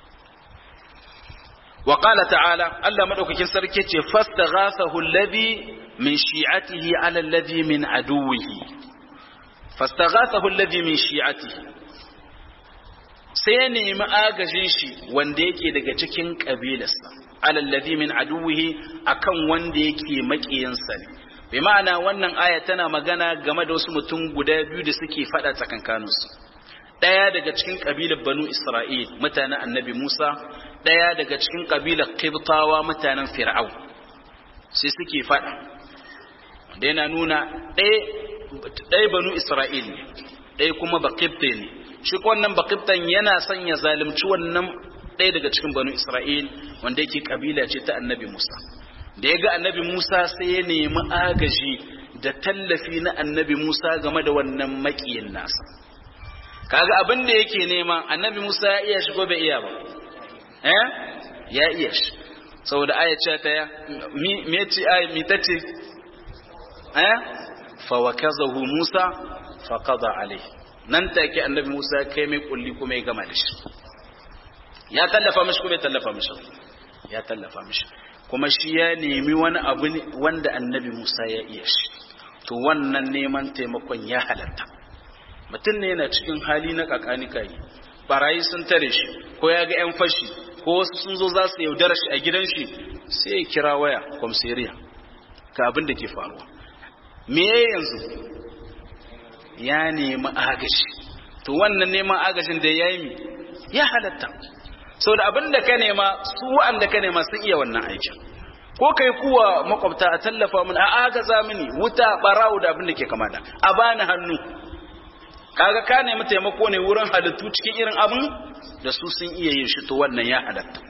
Wa qala ta'ala, Allah madaukakin sarki ce fastaghathahu alladhi min shi'atihi 'ala alladhi min aduwwihi. Fastaghathahu alladhi min shi'atihi, sai ya nemi agajin shi wanda yake daga cikin kabilarsa, 'ala alladhi min aduwwihi, akan wanda yake maƙiyinsa ne. Bi ma'ana wannan aya tana magana game da wasu mutum guda biyu da suke fada tsakankaninsu. Daya daga cikin kabilar Banu Isra'il, mutanen Annabi Musa, daya daga cikin kabilar Qibtawa, mutanen Fir'aun. Sai suke fada. Da yana nuna ɗaya Banu Isra'il ne, ɗaya kuma Baqibte ne. Shi wannan Baqibtan yana son ya zalunci wannan ɗaya daga cikin Banu Isra'il wanda yake kabila ce ta Annabi Musa. Da ya ga Annabi Musa sai ya nemi agaji da tallafi na Annabi Musa game da wannan maƙiyin nasa. Kaga abin da yake nema, Annabi Musa ya iya shi ko bai iya ba? Eh? Ya iya shi. Saboda aya ce ta ya mi me ce aya mi tace? Eh? Fa wakazahu Musa fa qada alayhi. Nan take Annabi Musa kai mai kulli kuma ya gama da shi. Ya tallafa mishi ko bai tallafa mishi? Ya tallafa mishi. Kuma shi ya nemi wani abu wanda Annabi Musa ya iya shi, to wannan neman taimakon ya halatta. Mutum ne yana cikin hali na kakani kai, barayi sun tare shi ko ya ga yan fashi ko wasu sun zo za su yaudara shi a gidan shi sai ya kira waya kwamseriya ka abin da ke faruwa me yanzu ya nemi agaji to wannan neman agajin da ya yi ya halatta sau da abin da ka nema su wa'anda ka nema sun iya wannan aikin ko kai kuwa makwabta a tallafa mun a agaza mini wuta barawo da abin da ke kama da a bani hannu kaga ka nemi taimako ne wurin halittu cikin irin abin da su sun iya yin shi to wannan ya halatta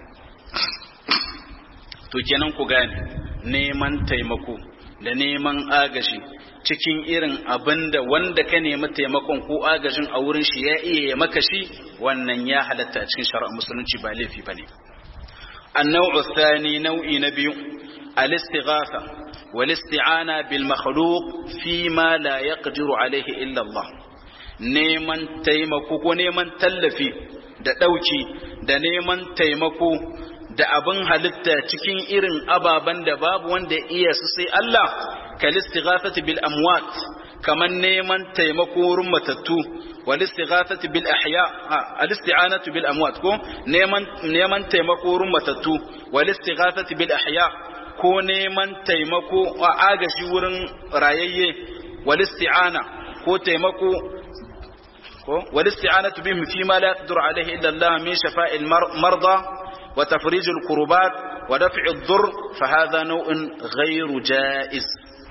to kenan ku gane neman taimako da neman agaji cikin irin abin da wanda ka nemi taimakon ko agajin a wurin shi ya iya ya maka shi wannan ya halatta cikin shari'ar musulunci ba laifi bane النوع الثاني نوع نبي الاستغاثة والاستعانة بالمخلوق فيما لا يقدر عليه إلا الله neman taimako ko neman tallafi da ɗauki da neman taimako da abin halitta cikin irin ababen da babu wanda ya iya su sai Allah kal istighathati bil amwat kaman neman taimako wurin matattu wal istighathati bil ahya al isti'anatu bil amwat ko neman neman taimako wurin matattu wal istighathati bil ahya ko neman taimako a agashi wurin rayayye wal isti'ana ko taimako والاستعانة بهم فيما لا يقدر عليه إلا الله من شفاء المرضى وتفريج الكربات ودفع الضر فهذا نوع غير جائز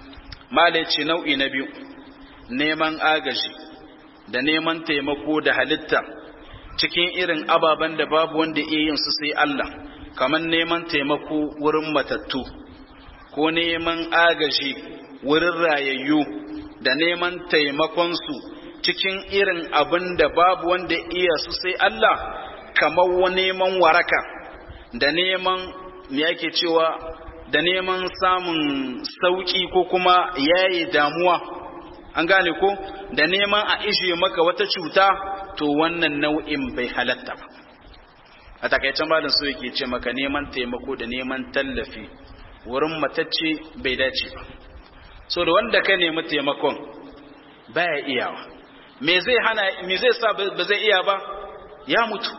ما ليش نوع نبي نيمان آغشي da neman taimako da halitta cikin irin ababen da babu wanda iya yin su sai Allah kamar neman taimako wurin matattu ko neman agaji wurin rayayyu da neman taimakon su cikin irin abin da babu wanda iya su sai Allah kamar neman waraka da neman me yake cewa da neman samun sauki ko kuma yayi damuwa an gane ko da neman a ishe maka wata cuta to wannan nau'in bai halatta ba a takaicen malin so yake ce maka neman taimako da neman tallafi wurin matacce bai dace ba so da wanda ka nemi taimakon baya iyawa me zai hana me zai sa ba zai iya ba ya mutu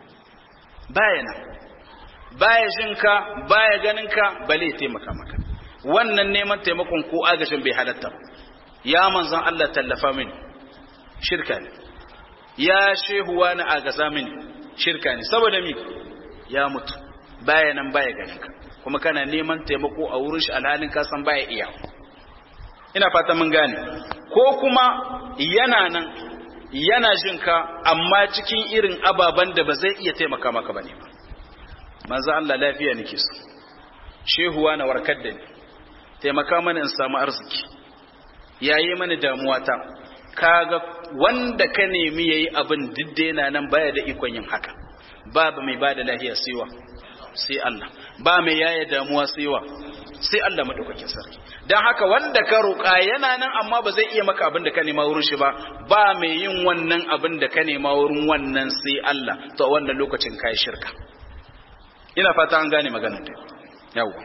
baya nan baya jinka baya ganinka bale ya taimaka maka wannan neman taimakon ko agashin bai halatta ya manzon Allah tallafa mini shirka ne ya shehuwa na agaza mini shirka ne saboda mi ya mutu baya nan baya ganinka kuma kana neman taimako a wurin shi alhalin ka san baya iya ina fata mun gane ko kuma yana nan yana jin ka amma cikin irin ababen da ba zai iya taimaka maka bane ba manzo Allah lafiya nake so shehuwa na warkar da ni taimaka mana in samu arziki yayi mana damuwa ta kaga wanda ka nemi yayi abin didde yana nan baya da ikon yin haka babu mai bada lafiya saiwa sai Allah ba mai yaya damuwa saiwa sai Allah madaukakin sarki dan haka wanda ka roƙa yana nan amma ba zai iya maka abin da ka nema wurin shi ba ba mai yin wannan abin da ka nema wurin wannan sai Allah to wannan lokacin kai shirka ina fata an gane maganar ta yawa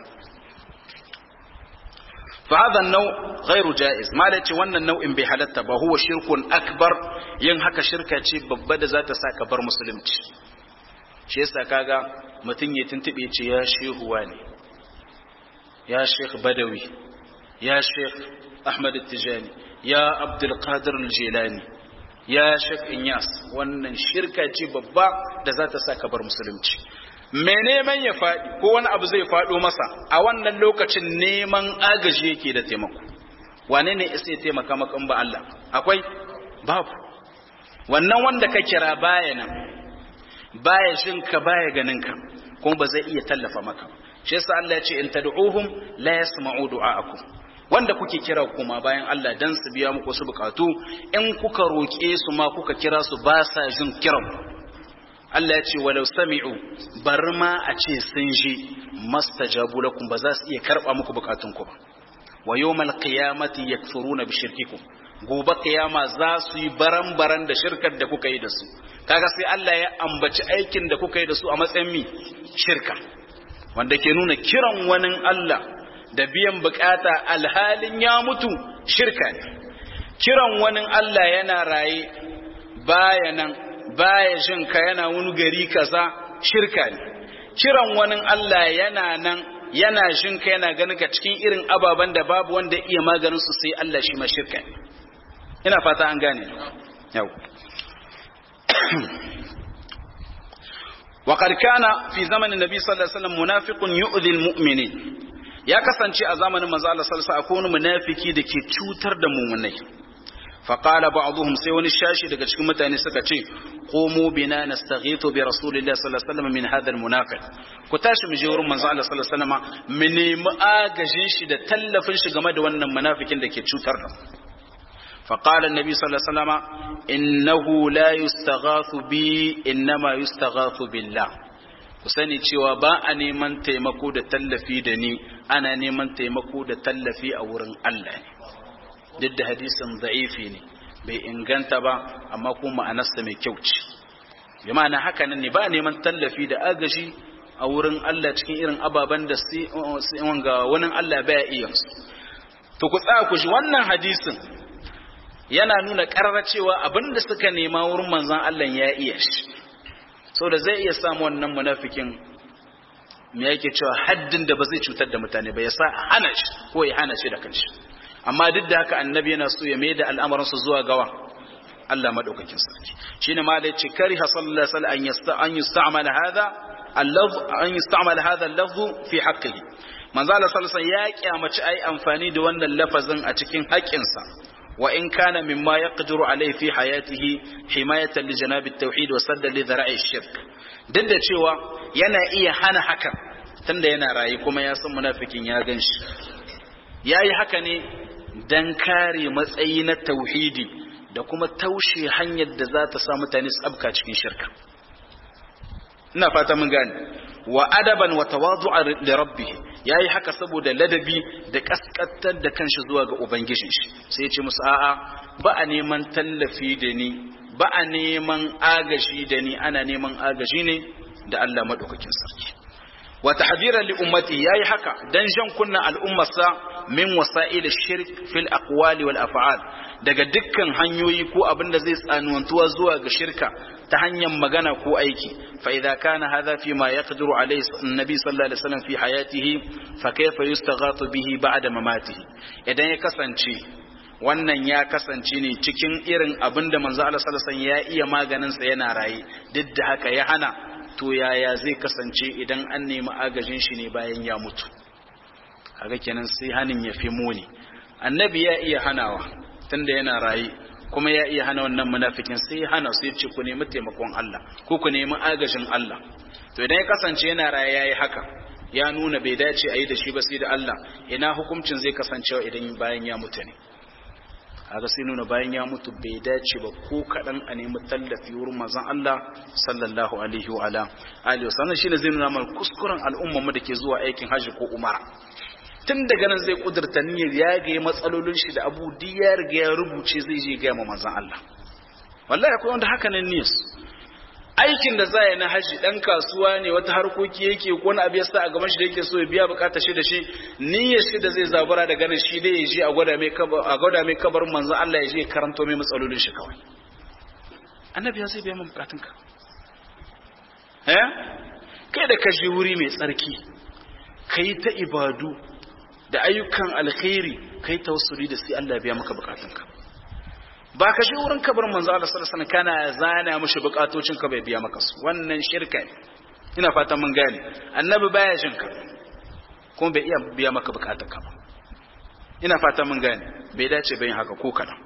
fa hadha an-naw' ghayru jaiz malaci wannan nau'in bai halatta ba huwa shirkun akbar yin haka shirka ce babba da za ta saka bar musulunci shi yasa kaga mutun ya tuntube ce ya shehuwa ne ya sheikh badawi ya sheikh ahmad at-tijani ya abdul qadir al-jilani ya sheikh inyas wannan shirka ce babba da za ta saka bar musulunci me neman ya faɗi ko wani abu zai faɗo masa a wannan lokacin neman agaji yake da taimako wane ne isa ya taimaka maka in ba Allah akwai babu wannan wanda ka kira baya nan baya jin ka baya ganin ka kuma ba zai iya tallafa maka shi yasa Allah ya ce in tad'uhum la yasma'u du'aakum wanda kuke kira kuma bayan Allah dan su biya muku su bukatu in kuka roke su ma kuka kira su ba sa jin kiran Allah ya ce walau sami'u bar ma a ce sun ji mastajabu lakum ba za su iya karba muku bukatun ku ba wa yawmal qiyamati yakfuruna bi shirkikum gobe kiyama za su yi baran-baran da shirkar da kuka yi da su kaga sai Allah ya ambaci aikin da kuka yi da su a matsayin mi shirka wanda ke nuna kiran wani Allah da biyan bukata alhalin ya mutu shirka ne kiran wani Allah yana raye baya nan baya jin ka yana wani gari kaza shirka ne kiran wani Allah yana nan yana jin ka yana ganin ka cikin irin ababen da babu wanda iya maganin su sai Allah shi ma shirka ina fata an gane yau وقد كان في زمن النبي صلى الله عليه وسلم منافق يؤذي المؤمنين ya kasance a zamanin manzo Allah sallallahu alaihi wasallam akwai munafiki da ke cutar da mu'minai fa qala ba'dhum sai wani shashi daga cikin mutane suka ce qumu bina nastaghithu bi rasulillahi sallallahu alaihi wasallam min hadha almunafiq ku tashi mu je wurin manzo Allah sallallahu alaihi wasallam mu nemi agajin shi da tallafin shi game da wannan munafikin da ke cutar da fa qala annabi sallallahu alaihi wasallam innahu la yustaghathu bi inma yustaghathu billah ku sani cewa ba a neman taimako da tallafi da ni ana neman taimako da tallafi a wurin Allah ne duk da hadisin za'ifi ne bai inganta ba amma kuma ma'anarsa mai kyau ce bi ma'ana haka nan ne ba neman tallafi da agaji a wurin Allah cikin irin ababen da sai wanga wani Allah baya iya su to ku tsaya ku ji wannan hadisin yana nuna karara cewa abinda suka nema wurin manzon Allah ya iya shi so da zai iya samu wannan munafikin me yake cewa haddin da ba zai cutar da mutane ba ya sa hana shi ko ya hana shi da kanshi amma duk da haka annabi yana so ya mai da al'amarin su zuwa gawa Allah madaukakin sarki shine ma da yace kariha sallallahu alaihi wasallam an yasta an yusta'mala hadha al-lafz an yusta'mala hadha al-lafz fi haqqihi manzo Allah sallallahu alaihi wasallam ya kiyamaci ai amfani da wannan lafazin a cikin haƙƙinsa وإن كان مما يقدر عليه في حياته حماية لجناب التوحيد وسدا لذرائع الشرك duk da cewa yana iya hana hakan tunda yana rayu kuma ya san munafikin ya ganshi yayi haka ne dan kare matsayi na tauhidi da kuma taushe hanyar da za ta sa mutane su abka cikin shirka ina fata mun gane wa adaban wa tawadu'a li rabbih yayi haka saboda ladabi da kaskantar da kanshi zuwa ga ubangijin shi sai ya ce musu a'a ba a neman tallafi da ni ba a neman agaji da ni ana neman agaji ne da Allah madaukakin sarki wa tahdhiran li ummati yayi haka dan jan kunna al'ummarsa min wasa'il ash-shirk fil aqwali wal af'al daga dukkan hanyoyi ko abin da zai tsanuwantuwa zuwa ga shirka ta hanyar magana ko aiki fa idza kana hadha fi ma yaqdiru alayhi an-nabi sallallahu alaihi wasallam fi hayatihi fa kayfa yustaghathu bihi ba'da mamatihi idan ya kasance wannan ya kasance ne cikin irin abin da manzo Allah sallallahu alaihi wasallam ya iya maganin sa yana raye duk da haka ya hana to yaya zai kasance idan an nemi agajin shi ne bayan ya mutu kaga kenan sai hanin ya fi muni annabi ya iya hanawa tunda yana raye kuma ya iya hana wannan munafikin sai hana sai ce ku nemi taimakon Allah ko ku nemi agajin Allah to idan ya kasance yana raye yayi haka ya nuna bai dace a yi da shi ba sai da Allah ina hukuncin zai kasancewa idan bayan ya mutu ne kaga sai nuna bayan ya mutu bai dace ba ko kadan a nemi tallafi wurin manzon Allah sallallahu alaihi wa ala alihi wasallam shine zai nuna mana kuskuren al'umma mu dake zuwa aikin haji ko umara tun daga nan zai kudurta niyyar ya ga matsalolin shi da Abu Diyar ga ya rubuce zai je ga manzon Allah wallahi akwai wanda haka nan niyyar aikin da zai na haji dan kasuwa ne wata harkoki yake ko wani abu ya sa a gaban shi da yake so ya biya bukatar shi da shi niyyar shi da zai zabura da ganin shi dai ya je a gwada mai kabar a gwada mai kabar manzo Allah ya je karanto mai matsalolin shi kawai annabi ya sai biya mun bukatun ka eh kai da ka je wuri mai tsarki kai ta ibadu da ayyukan alkhairi kai tawassuli da sai Allah ya biya maka bukatun ka ba ka shi wurin kabarin manzo Allah sallallahu alaihi wasallam kana zana mishi bukatocin ka bai biya maka su wannan shirka ne ina fata mun gane annabi baya jin ka kuma bai iya biya maka bukatun ka ba ina fata mun gane bai dace bayin haka ko kana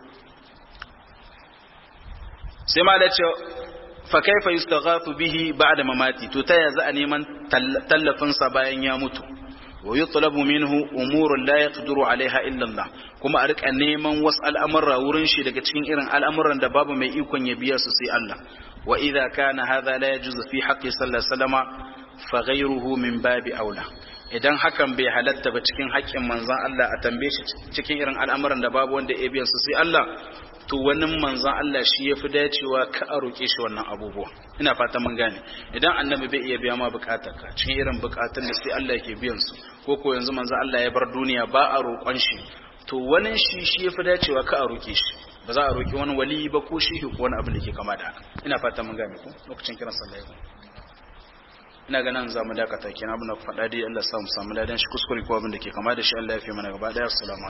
sai ma dace fa kaifa yustaghathu bihi ba'da mamati to ta ya za a neman tallafin sa bayan ya mutu wa yutlabu minhu umurun la yaqdiru alaiha illa Allah kuma a rika neman wasu al'amura wurin shi daga cikin irin al'amuran da babu mai ikon ya biya su sai Allah wa idza kana hadha la yajuzu fi haqqi sallallahu alaihi wasallama fa ghayruhu min babi aula idan hakan bai halatta ba cikin haƙƙin manzon Allah a tambaye shi cikin irin al'amuran da babu wanda ya biya su sai Allah to wani manzon Allah shi yafi dacewa ka a roke shi wannan abubuwa ina fata mun gane idan annabi bai iya biya ma bukatarka cikin irin bukatun da sai Allah yake biyan su ko ko yanzu manzon Allah ya bar duniya ba a roƙon shi to wani shi shi yafi dacewa ka a roke shi ba za a roki wani wali ba ko shi ko wani abu da ke kama da haka ina fata mun gane ko lokacin kiran sallah ina ganin za mu dakata kenan abin da faɗa dai Allah ya samu samu ladan shi kuskure ko abin da ke kama da shi Allah ya fi mana gaba daya assalamu